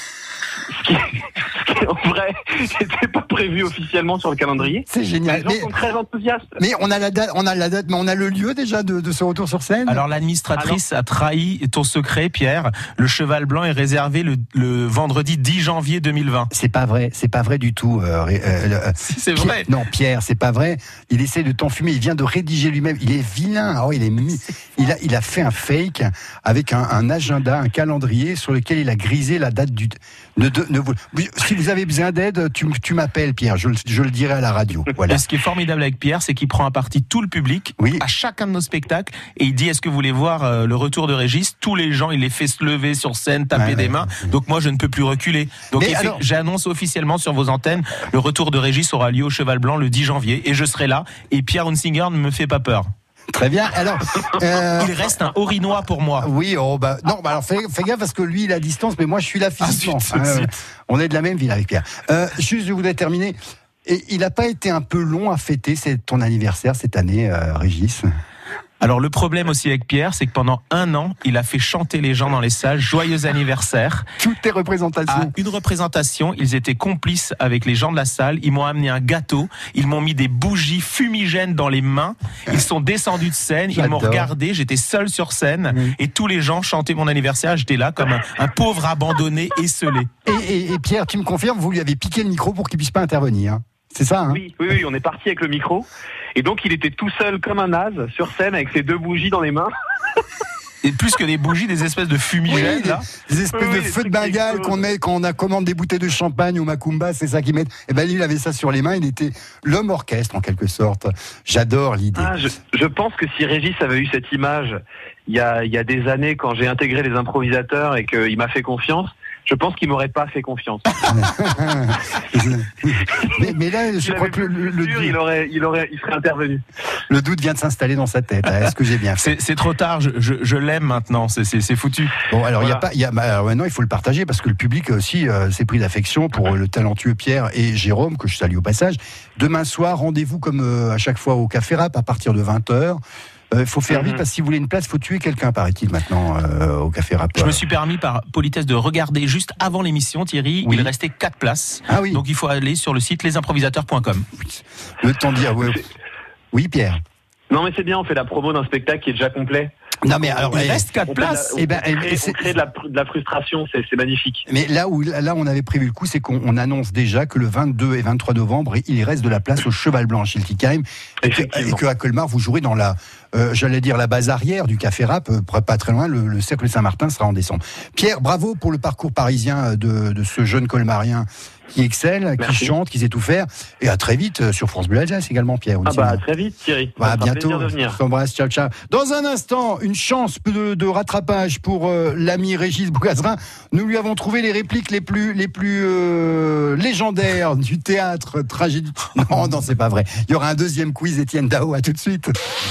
Ce qui, ce qui en vrai n'était pas prévu officiellement sur le calendrier. c'est génial. Les gens Mais, sont très enthousiastes. mais on a la date, on a la date, mais on a le lieu déjà de, de ce retour sur scène. Alors l'administratrice a trahi ton secret, Pierre. Le cheval blanc est réservé le, le vendredi dix janvier deux mille vingt. C'est pas vrai, c'est pas vrai du tout. euh, ré- euh, euh, C'est Pierre- vrai. Non, Pierre, c'est pas vrai. Il essaie de t'enfumer. Il vient de rédiger lui-même. Il est vilain. Oh, il est mi- il a, il a fait un fake avec un, un agenda, un calendrier sur lequel il a grisé la date du. Ne, de- ne vous- si vous avez besoin d'aide, tu, tu m'appelles, Pierre. Je, le- je le dirai à la radio. Voilà. Et ce qui est formidable avec Pierre, c'est qu'il prend à partie tout le public Oui. à chacun de nos spectacles et il dit est-ce que vous voulez voir euh, le retour de Régis? Tous les gens, il les fait se lever sur scène, taper Ouais, des ouais. mains. Donc moi, je ne peux plus reculer. Donc Mais effe- alors- j'annonce officiellement sur vos antennes le retour de Régis aura lieu au Cheval Blanc le dix janvier et je serai là. Et Pierre Hunsinger ne me fait pas peur. Très bien. Alors, euh, Il reste un Orinois pour moi. oui, oh, bah, non, bah alors fais, fais gaffe parce que lui, il est à distance, mais moi, je suis là physiquement. zut, Hein, zut. on est de la même ville avec Pierre. Euh, juste, je voudrais terminer. Et il n'a pas été un peu long à fêter c'est ton anniversaire cette année, euh, Régis? Alors le problème aussi avec Pierre, c'est que pendant un an, il a fait chanter les gens dans les salles joyeux anniversaire. Toutes tes À représentations. une représentation, ils étaient complices avec les gens de la salle. Ils m'ont amené un gâteau, ils m'ont mis des bougies fumigènes dans les mains. Ils sont descendus de scène, ils m'ont J'adore. regardé. J'étais seul sur scène Oui. et tous les gens chantaient mon anniversaire. J'étais là comme un, un pauvre abandonné, esselé. Et, et- et Pierre, tu me confirmes, vous lui avez piqué le micro pour qu'il puisse pas intervenir. C'est ça, hein? Oui, oui, oui, on est parti avec le micro. Et donc il était tout seul comme un naze sur scène avec ses deux bougies dans les mains. Et plus que des bougies, des espèces de fumigènes. Oui, là. des, des espèces Oui, de oui, des feux de trucs qui Bengale explosent. qu'on met quand on a commande des bouteilles de champagne au Macumba, c'est ça qu'ils mettent. Et ben lui, il avait ça sur les mains, il était l'homme orchestre en quelque sorte. J'adore l'idée. Ah, je, je pense que si Régis avait eu cette image il y a, il y a des années quand j'ai intégré les improvisateurs et qu'il m'a fait confiance, je pense qu'il m'aurait pas fait confiance. mais, mais là, je S'il crois avait que le, pu le- être sûr, le- il aurait, il aurait, il serait intervenu. le doute vient de s'installer dans sa tête. hein. Est-ce que j'ai bien fait? C'est c'est trop tard, je, je, je l'aime maintenant, c'est- c'est c'est foutu. Bon, alors il y a Voilà. pas, il y a, bah, alors maintenant il faut le partager parce que le public aussi euh, s'est pris d'affection pour euh, le talentueux Pierre et Jérôme que je salue au passage. Demain soir, rendez-vous comme euh, à chaque fois au Café Rap à partir de vingt heures. Il faut faire vite Mhm. parce que si vous voulez une place, il faut tuer quelqu'un, paraît-il maintenant euh, au Café Rap. Je me suis permis par politesse de regarder juste avant l'émission, Thierry, Oui. il restait quatre places. Ah oui. Donc il faut aller sur le site lesimprovisateurs point com. Le temps de dire. Oui, oui, Pierre. Non mais c'est bien, on fait la promo d'un spectacle qui est déjà complet. Non mais alors, Il eh, reste quatre On fait de la- places. on- Eh ben, on crée, eh, c'est- on crée de, la, de la frustration, c'est c'est magnifique. mais là où là on avait prévu le coup, c'est qu'on on annonce déjà que le vingt-deux et vingt-trois novembre, il reste de la place au Cheval Blanc chez Hiltikheim et que, Effectivement. et que à Colmar vous jouerez dans la, euh, j'allais dire la base arrière du Café Rap, euh, pas très loin. Le, le Cercle Saint-Martin sera en décembre. Pierre, bravo pour le parcours parisien de, de ce jeune colmarien qui excelle, Merci. qui chante, qui sait tout faire. Et à très vite sur France Bleu Alsace également, Pierre. Ah bah à très vite Thierry. Bah, à Ça fera bientôt. plaisir de venir. Je t'embrasse, ciao, ciao. Dans un instant, une chance de, de rattrapage pour euh, l'ami Régis Bougazrin. Nous lui avons trouvé les répliques les plus, les plus euh, légendaires du théâtre tragédie. Non, non, c'est pas vrai. Il y aura un deuxième quiz, Étienne Dao. À tout de suite.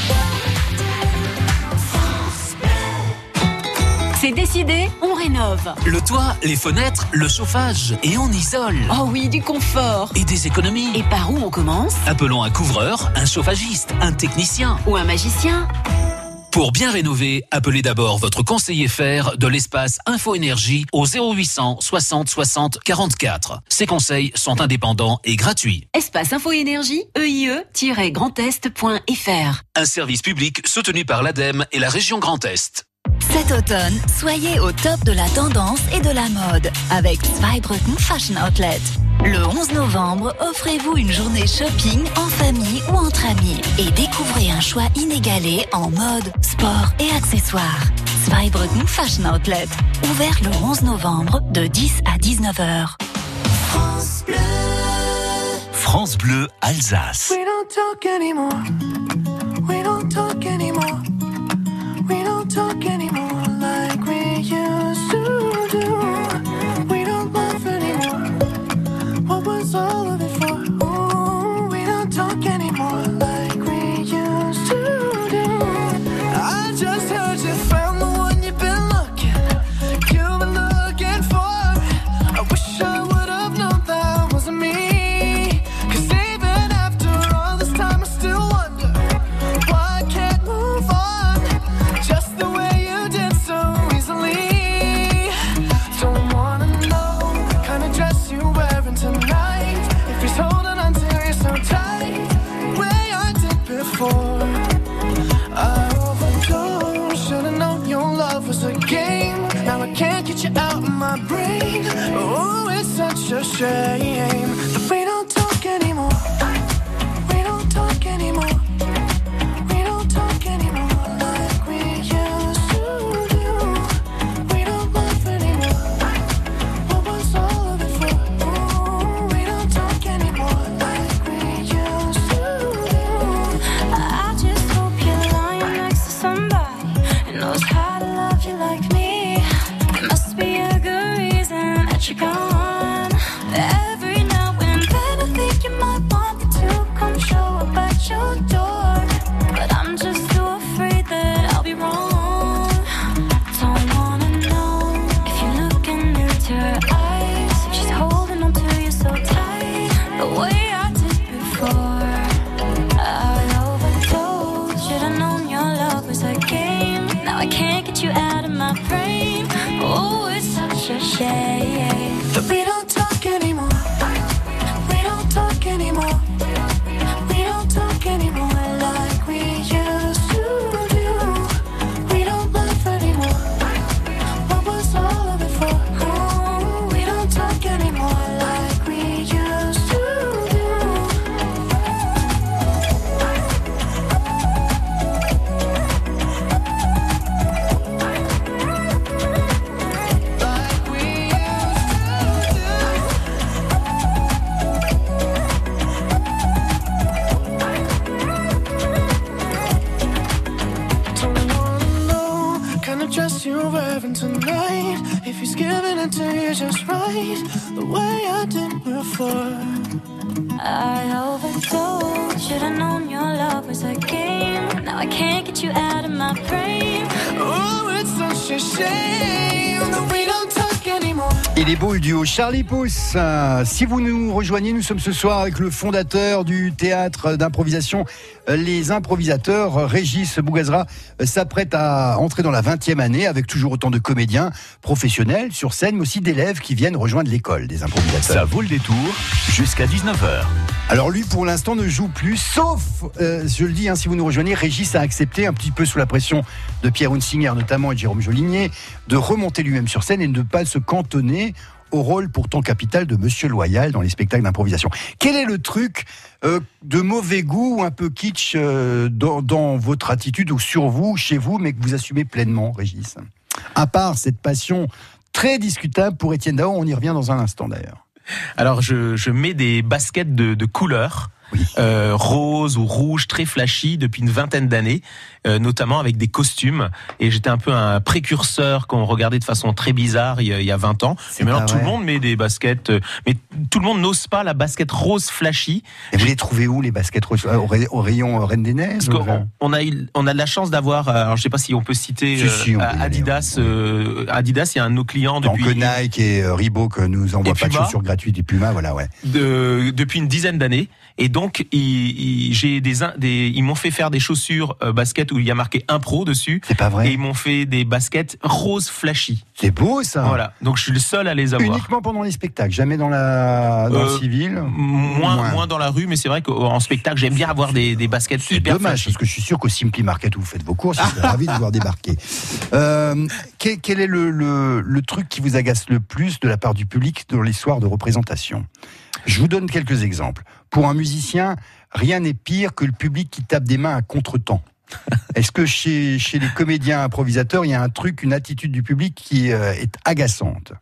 C'est décidé, on rénove. Le toit, les fenêtres, le chauffage et on isole. Oh oui, du confort. Et des économies. Et par où on commence? Appelons un couvreur, un chauffagiste, un technicien. Ou un magicien. Pour bien rénover, appelez d'abord votre conseiller fer de l'espace Info Énergie au zéro huit cents soixante soixante quarante-quatre. Ces conseils sont indépendants et gratuits. Espace Info Énergie, E I E Grand Est point F R. Un service public soutenu par l'ADEME et la région Grand Est. Cet automne, soyez au top de la tendance et de la mode avec Zweibrücken Fashion Outlet. Le onze novembre, offrez-vous une journée shopping en famille ou entre amis et découvrez un choix inégalé en mode, sport et accessoires. Zweibrücken Fashion Outlet, ouvert le onze novembre de dix à dix-neuf heures. France Bleu. France Bleu Alsace. We don't talk anymore. We don't talk anymore. We don't talk anymore like we used to do. We don't laugh anymore. What was all of it for? Ooh, we don't talk anymore like we used to do. I just heard you found the one you've been looking, you've been looking for. I wish I would have known that wasn't me. 'Cause even after all this time I still wonder why I can't move on just the way you did so easily. Don't wanna know the kind of dress you're wearing tonight, if he's holding on to you so tight, the way I did before. I overdosed, should've known your love was a game. Now I can't get you out of my brain. Oh, it's such a shame that we don't talk anymore. We don't talk anymore. We don't talk anymore like we used to do. We don't laugh anymore. What was all of it for? Ooh, we don't talk anymore like we used to do. I just hope you're lying next to somebody who knows how to love you like me. There must be a good reason that you're gone. Every now and then I think you might want me to come show up at your door, but I'm just too afraid that I'll be wrong. Don't wanna know if you're looking into her eyes, if she's holding on to you so tight, the way I did before. I overdosed, should've known your love was a game. Now I can't get you out of my brain. Oh, it's such a shame That we don't talk anymore. We don't talk anymore. We don't talk anymore like we used to do. We don't laugh anymore. What was all of it for? Oh, we don't talk anymore like we used to do. Like we used to do. Don't wanna know kind of dress you're wearing tonight, if he's giving it to you just right, the way I did before. I overdosed, should've known your love was a game. Now I can't get you out of my brain. Oh, it's such a shame that we don't talk anymore. Il est beau le duo Charlie Pouce. Euh, si vous nous rejoignez, nous sommes ce soir avec le fondateur du théâtre d'improvisation euh, Les Improvisateurs, euh, Régis Bougazra, euh, s'apprête à entrer dans la vingtième année avec toujours autant de comédiens professionnels sur scène, mais aussi d'élèves qui viennent rejoindre l'école des improvisateurs. Ça vaut le détour jusqu'à dix-neuf heures. Alors lui, pour l'instant, ne joue plus, sauf, euh, je le dis, hein, si vous nous rejoignez, Régis a accepté, un petit peu sous la pression de Pierre Hunsinger notamment et de Jérôme Jolinier, de remonter lui-même sur scène et de ne pas se cantonner au rôle pourtant capital de Monsieur Loyal dans les spectacles d'improvisation. Quel est le truc euh, de mauvais goût ou un peu kitsch euh, dans, dans votre attitude ou sur vous, chez vous, mais que vous assumez pleinement, Régis? À part cette passion très discutable pour Étienne Dao, on y revient dans un instant d'ailleurs. Alors, je, je mets des baskets de, de couleurs. Oui. Euh, rose ou rouge, très flashy depuis une vingtaine d'années, euh, notamment avec des costumes. Et j'étais un peu un précurseur qu'on regardait de façon très bizarre il y a, il y a vingt ans. Et maintenant tout le monde met des baskets, euh, mais tout le monde n'ose pas la basket rose flashy. Et vous les trouvez où les baskets roses? Au, ray- au rayon euh, Reine des Neiges? Parce qu'on on a eu, on a de la chance d'avoir. Alors je sais pas si on peut citer si, si, on euh, peut Adidas. Aller, euh, Adidas, il y a un de nos clients depuis. Donc Nike et euh, Reebok nous envoient pas de chaussures gratuites et Puma, voilà, ouais. De, depuis une dizaine d'années. Et donc, ils, ils, j'ai des, des, ils m'ont fait faire des chaussures euh, baskets où il y a marqué Impro dessus. C'est pas vrai. Et ils m'ont fait des baskets rose flashy. C'est beau ça. Voilà. Donc je suis le seul à les avoir. Uniquement pendant les spectacles, jamais dans la dans euh, le civil. Moins, moins, moins dans la rue, mais c'est vrai qu'en spectacle, j'aime bien avoir des, des baskets c'est hyper dommage, flashy. Parce que je suis sûr qu'au Simply Market où vous faites vos courses, je serais ravi de vous voir débarquer. Euh, quel, quel est le, le, le truc qui vous agace le plus de la part du public dans les soirs de représentation? Je vous donne quelques exemples. Pour un musicien, rien n'est pire que le public qui tape des mains à contre-temps. Est-ce que chez, chez les comédiens improvisateurs, il y a un truc, une attitude du public qui euh, est agaçante?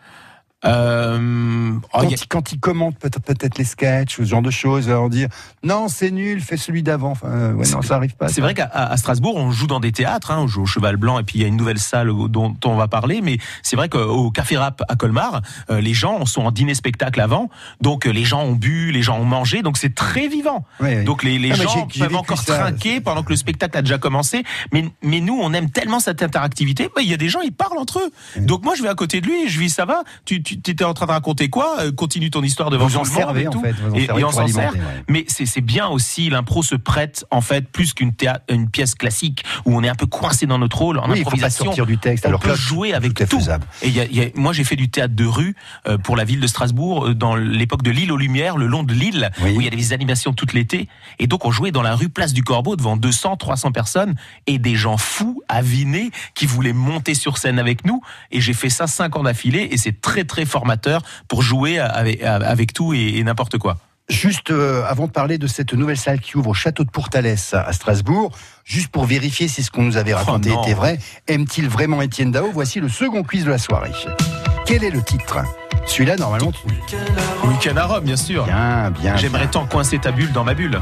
Euh, quand, oh, il, a... quand il commente peut-être, peut-être les sketchs, ce genre de choses, on dire non c'est nul, fais celui d'avant. Enfin, euh, ouais, non, ça arrive pas. C'est ça. vrai qu'à à Strasbourg, on joue dans des théâtres, hein, on joue au Cheval Blanc et puis il y a une nouvelle salle dont on va parler. Mais c'est vrai qu'au Café Rap à Colmar, euh, les gens sont en dîner-spectacle avant, donc euh, les gens ont bu, les gens ont mangé, donc c'est très vivant. Oui, oui. Donc les, les ah, gens j'ai, j'ai peuvent encore ça, trinquer ça. pendant que le spectacle a déjà commencé. Mais mais nous, on aime tellement cette interactivité. Il y a des gens, ils parlent entre eux. Oui. Donc moi, je vais à côté de lui et je lui dis ça va. Tu tu étais en train de raconter quoi? Continue ton histoire devant tout le monde et tout. En fait, et, et on s'en sert. Ouais. Mais c'est, c'est bien aussi, l'impro se prête en fait plus qu'une théâtre, une pièce classique où on est un peu coincé dans notre rôle en oui, improvisation. Il faut pas sortir du texte. On Alors peut là, jouer avec tout. tout. Et y a, y a, moi j'ai fait du théâtre de rue euh, pour la ville de Strasbourg euh, dans l'époque de l'île aux Lumières, le long de l'île, oui. où il y a des animations toute l'été. Et donc on jouait dans la rue Place du Corbeau devant deux cents, trois cents personnes et des gens fous, avinés, qui voulaient monter sur scène avec nous. Et j'ai fait ça cinq ans d'affilée et c'est très très formateur pour jouer avec, avec tout et, et n'importe quoi. Juste euh, avant de parler de cette nouvelle salle qui ouvre au château de Pourtalès à Strasbourg, juste pour vérifier si ce qu'on nous avait raconté oh était vrai, aime-t-il vraiment Étienne Dao? Voici le second quiz de la soirée. Quel est le titre? Celui-là, normalement... Tu... Week-end à Rome, bien sûr. Bien, bien. J'aimerais bien. tant coincer ta bulle dans ma bulle.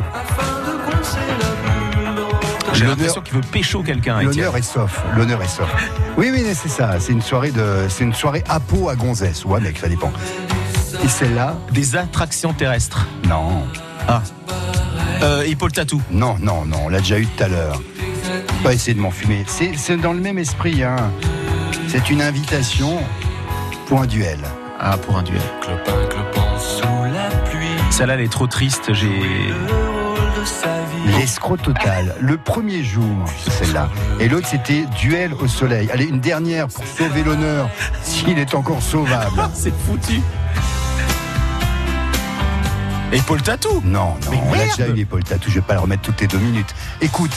J'ai l'impression qu'il veut pécho quelqu'un. L'honneur est sauf. L'honneur est sauf. Oui, oui, c'est ça. C'est une soirée de, c'est une soirée à peau à gonzesse ou à mec, ça dépend. Et celle-là? Des attractions terrestres. Non. Ah. Euh, épaule tatou. Non, non, non. On l'a déjà eu tout à l'heure. Pas essayer de m'enfumer. C'est, c'est dans le même esprit. Hein. C'est une invitation pour un duel. Ah, pour un duel. Clopin, clopin sous la pluie. Celle-là, elle est trop triste. J'ai. L'escroc total, le premier jour, celle-là. Et l'autre, c'était duel au soleil. Allez, une dernière pour sauver l'honneur, s'il est encore sauvable. C'est foutu. Épaule tatou. Non, non, mais on a déjà eu l'épaule tatou, je vais pas le remettre toutes les deux minutes. Écoute.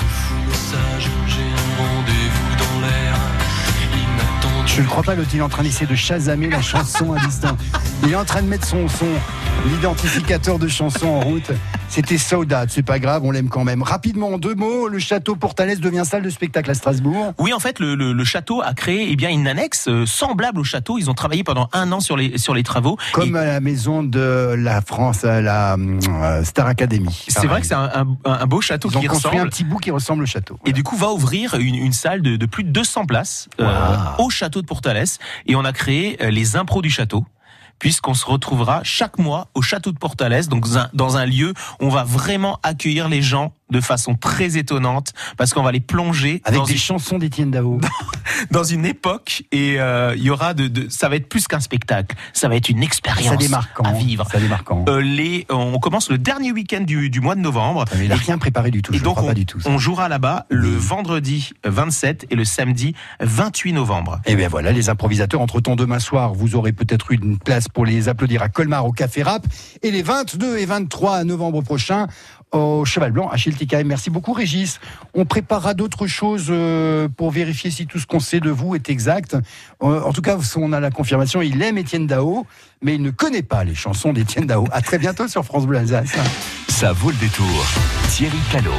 Je ne crois pas, l'autre, il est en train d'essayer de chasamer la chanson à distance. Il est en train de mettre son, son l'identificateur de chanson en route. C'était Saudade, c'est pas grave, on l'aime quand même. Rapidement, en deux mots, le château Pourtalès devient salle de spectacle à Strasbourg. Oui, en fait, le, le, le château a créé eh bien, une annexe euh, semblable au château. Ils ont travaillé pendant un an sur les, sur les travaux. Comme et... à la maison de la France, à la euh, Star Academy. C'est vrai que c'est un, un, un beau château Ils qui ont construit ressemble. un petit bout qui ressemble au château. Voilà. Et du coup, va ouvrir une, une salle de, de plus de deux cents places euh, wow. au château de Pourtalès. Et on a créé euh, les impros du château, puisqu'on se retrouvera chaque mois au château de Pourtalès, donc dans un, dans un lieu où on va vraiment accueillir les gens de façon très étonnante, parce qu'on va les plonger avec dans des une... chansons d'Étienne Dao dans une époque, et euh, il y aura de, de, ça va être plus qu'un spectacle, ça va être une expérience à vivre. Ça démarquant. Euh, les, on commence le dernier week-end du, du mois de novembre. Il n'a rien préparé du tout. Et je donc crois on, pas du tout. Ça. On jouera là-bas le oui. vendredi vingt-sept et le samedi vingt-huit novembre. Et bien voilà, les improvisateurs. Entre-temps, demain soir, vous aurez peut-être eu une place pour les applaudir à Colmar au Café Rap, et les vingt-deux et vingt-trois novembre prochains au Cheval Blanc à Schiltigheim. Merci beaucoup Régis. On préparera d'autres choses euh, pour vérifier si tout ce qu'on sait de vous est exact. Euh, en tout cas, on a la confirmation, il aime Étienne Dao, mais il ne connaît pas les chansons d'Étienne Dao. À très bientôt sur France Bleu Alsace. Ça vaut le détour. Thierry Callot.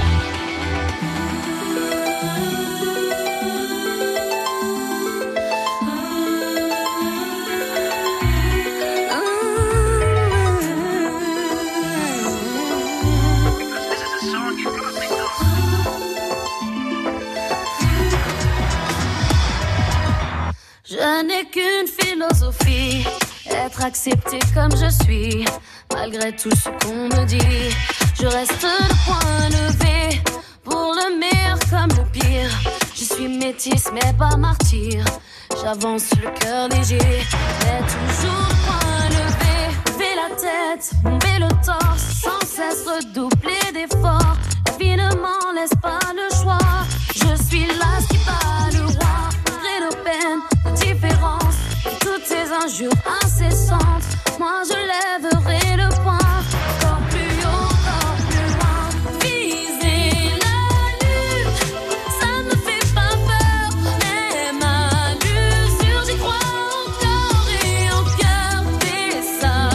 qu'une philosophie, être accepté comme je suis, malgré tout ce qu'on me dit. Je reste le point levé, pour le meilleur comme le pire. Je suis métisse mais pas martyr, j'avance le cœur léger, mais toujours le point levé. Lever la tête, bomber le torse, sans cesse redoubler d'efforts. La vie ne m'en laisse pas le choix, je suis là qui bat le roi. Malgré nos peines, nos différences, et toutes ces injures incessantes, moi je lèverai le poing. Encore plus haut, encore plus loin. Viser la lune, ça me fait pas peur. Même à l'usure, j'y crois encore et encore. Des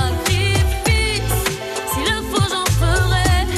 sacrifices, s'il le faut j'en ferai.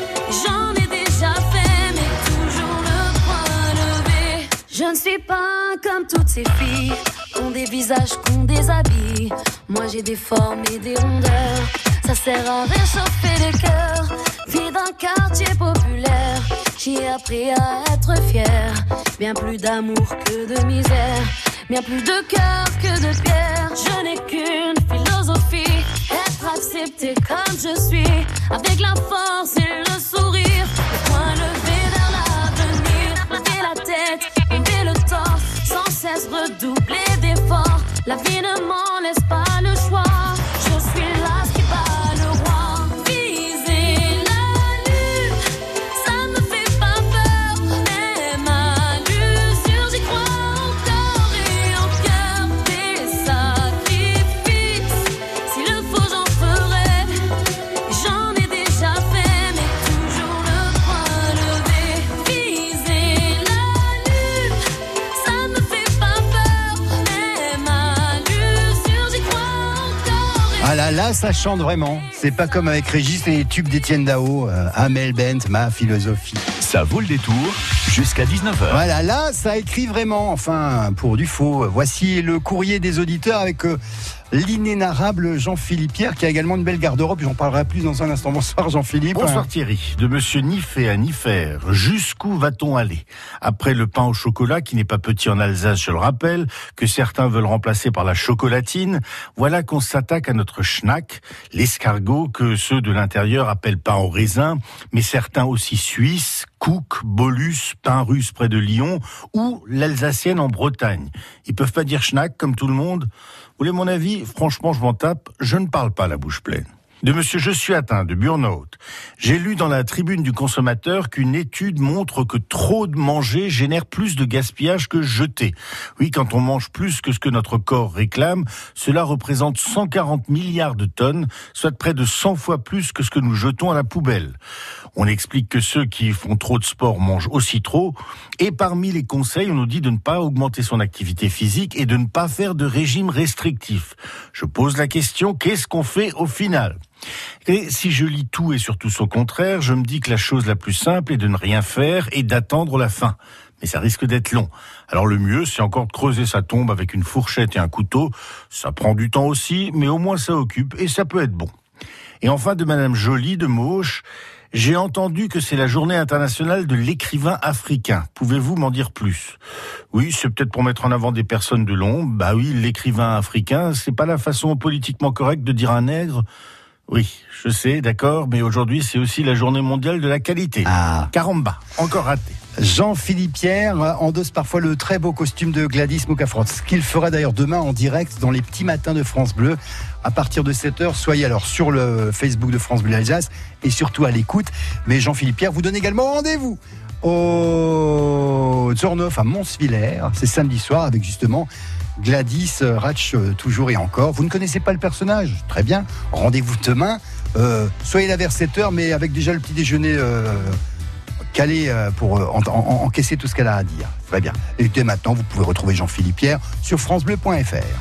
J'en ai déjà fait, mais toujours le point levé. Je ne suis pas comme toutes ces filles, ont des visages, qu'ont des habits. Moi j'ai des formes et des rondeurs, ça sert à réchauffer le cœur. Vie d'un quartier populaire, j'ai appris à être fier. Bien plus d'amour que de misère, bien plus de cœur que de pierre. Je n'ai qu'une philosophie, être accepté comme je suis, avec la force et le sourire. Le point levé vers l'avenir, lever la tête, lever le torse, sans cesse redoubler d'efforts. La vie ne m'en laisse pas le choix, je suis là qui bat le roi. Viser la lune, ça me fait pas peur. Même à l'usure, j'y crois encore et encore. Des sacrifices, s'il le faut j'en ferai. J'en ai déjà fait, mais toujours le point levé. Viser la lune, ça me fait pas peur. Même à l'usure, j'y crois encore et Ah là là, ça chante vraiment. C'est pas comme avec Régis et les tubes d'Étienne Dao, euh, Amel Bent, ma philosophie. Ça vaut le détour jusqu'à dix-neuf heures. Voilà, là, ça écrit vraiment, enfin, pour du faux. Voici le courrier des auditeurs avec euh, l'inénarrable Jean-Philippe Pierre, qui a également une belle garde-robe. J'en parlerai plus dans un instant. Bonsoir Jean-Philippe. Bonsoir Thierry. De monsieur Niffet à Niffer, jusqu'où va-t-on aller? Après le pain au chocolat, qui n'est pas petit en Alsace, je le rappelle, que certains veulent remplacer par la chocolatine, voilà qu'on s'attaque à notre schnack, l'escargot que ceux de l'intérieur appellent pain au raisin, mais certains aussi suisses, Cook, Bolus, pain russe près de Lyon, ou l'alsacienne en Bretagne. Ils peuvent pas dire schnack comme tout le monde? Vous voulez mon avis? Franchement, je m'en tape, je ne parle pas la bouche pleine. De monsieur Je suis atteint de Burnout. J'ai lu dans la tribune du consommateur qu'une étude montre que trop de manger génère plus de gaspillage que jeter. Oui, quand on mange plus que ce que notre corps réclame, cela représente cent quarante milliards de tonnes, soit près de cent fois plus que ce que nous jetons à la poubelle. On explique que ceux qui font trop de sport mangent aussi trop. Et parmi les conseils, on nous dit de ne pas augmenter son activité physique et de ne pas faire de régime restrictif. Je pose la question, qu'est-ce qu'on fait au final ? Et si je lis tout et surtout son contraire, je me dis que la chose la plus simple est de ne rien faire et d'attendre la fin. Mais ça risque d'être long. Alors le mieux, c'est encore de creuser sa tombe avec une fourchette et un couteau. Ça prend du temps aussi, mais au moins ça occupe et ça peut être bon. Et enfin, de Madame Joly de Mauche, j'ai entendu que c'est la journée internationale de l'écrivain africain. Pouvez-vous m'en dire plus? Oui, c'est peut-être pour mettre en avant des personnes de l'ombre. Bah oui, l'écrivain africain, c'est pas la façon politiquement correcte de dire un nègre. Oui, je sais, d'accord, mais aujourd'hui, c'est aussi la journée mondiale de la qualité. Ah. Caramba, encore raté. Jean-Philippe Pierre endosse parfois le très beau costume de Gladys Mocafront, ce qu'il fera d'ailleurs demain en direct dans les petits matins de France Bleu à partir de sept heures. Soyez alors sur le Facebook de France Bleu Alsace et surtout à l'écoute. Mais Jean-Philippe Pierre vous donne également rendez-vous au Zornoff à Monsvillers, c'est samedi soir avec justement Gladys Ratch, toujours et encore. Vous ne connaissez pas le personnage? Très bien, rendez-vous demain. Euh, soyez là vers sept heures, mais avec déjà le petit déjeuner euh, calé euh, pour euh, en, en, encaisser tout ce qu'elle a à dire. Très bien. Et dès maintenant, vous pouvez retrouver Jean-Philippe Pierre sur francebleu point f r.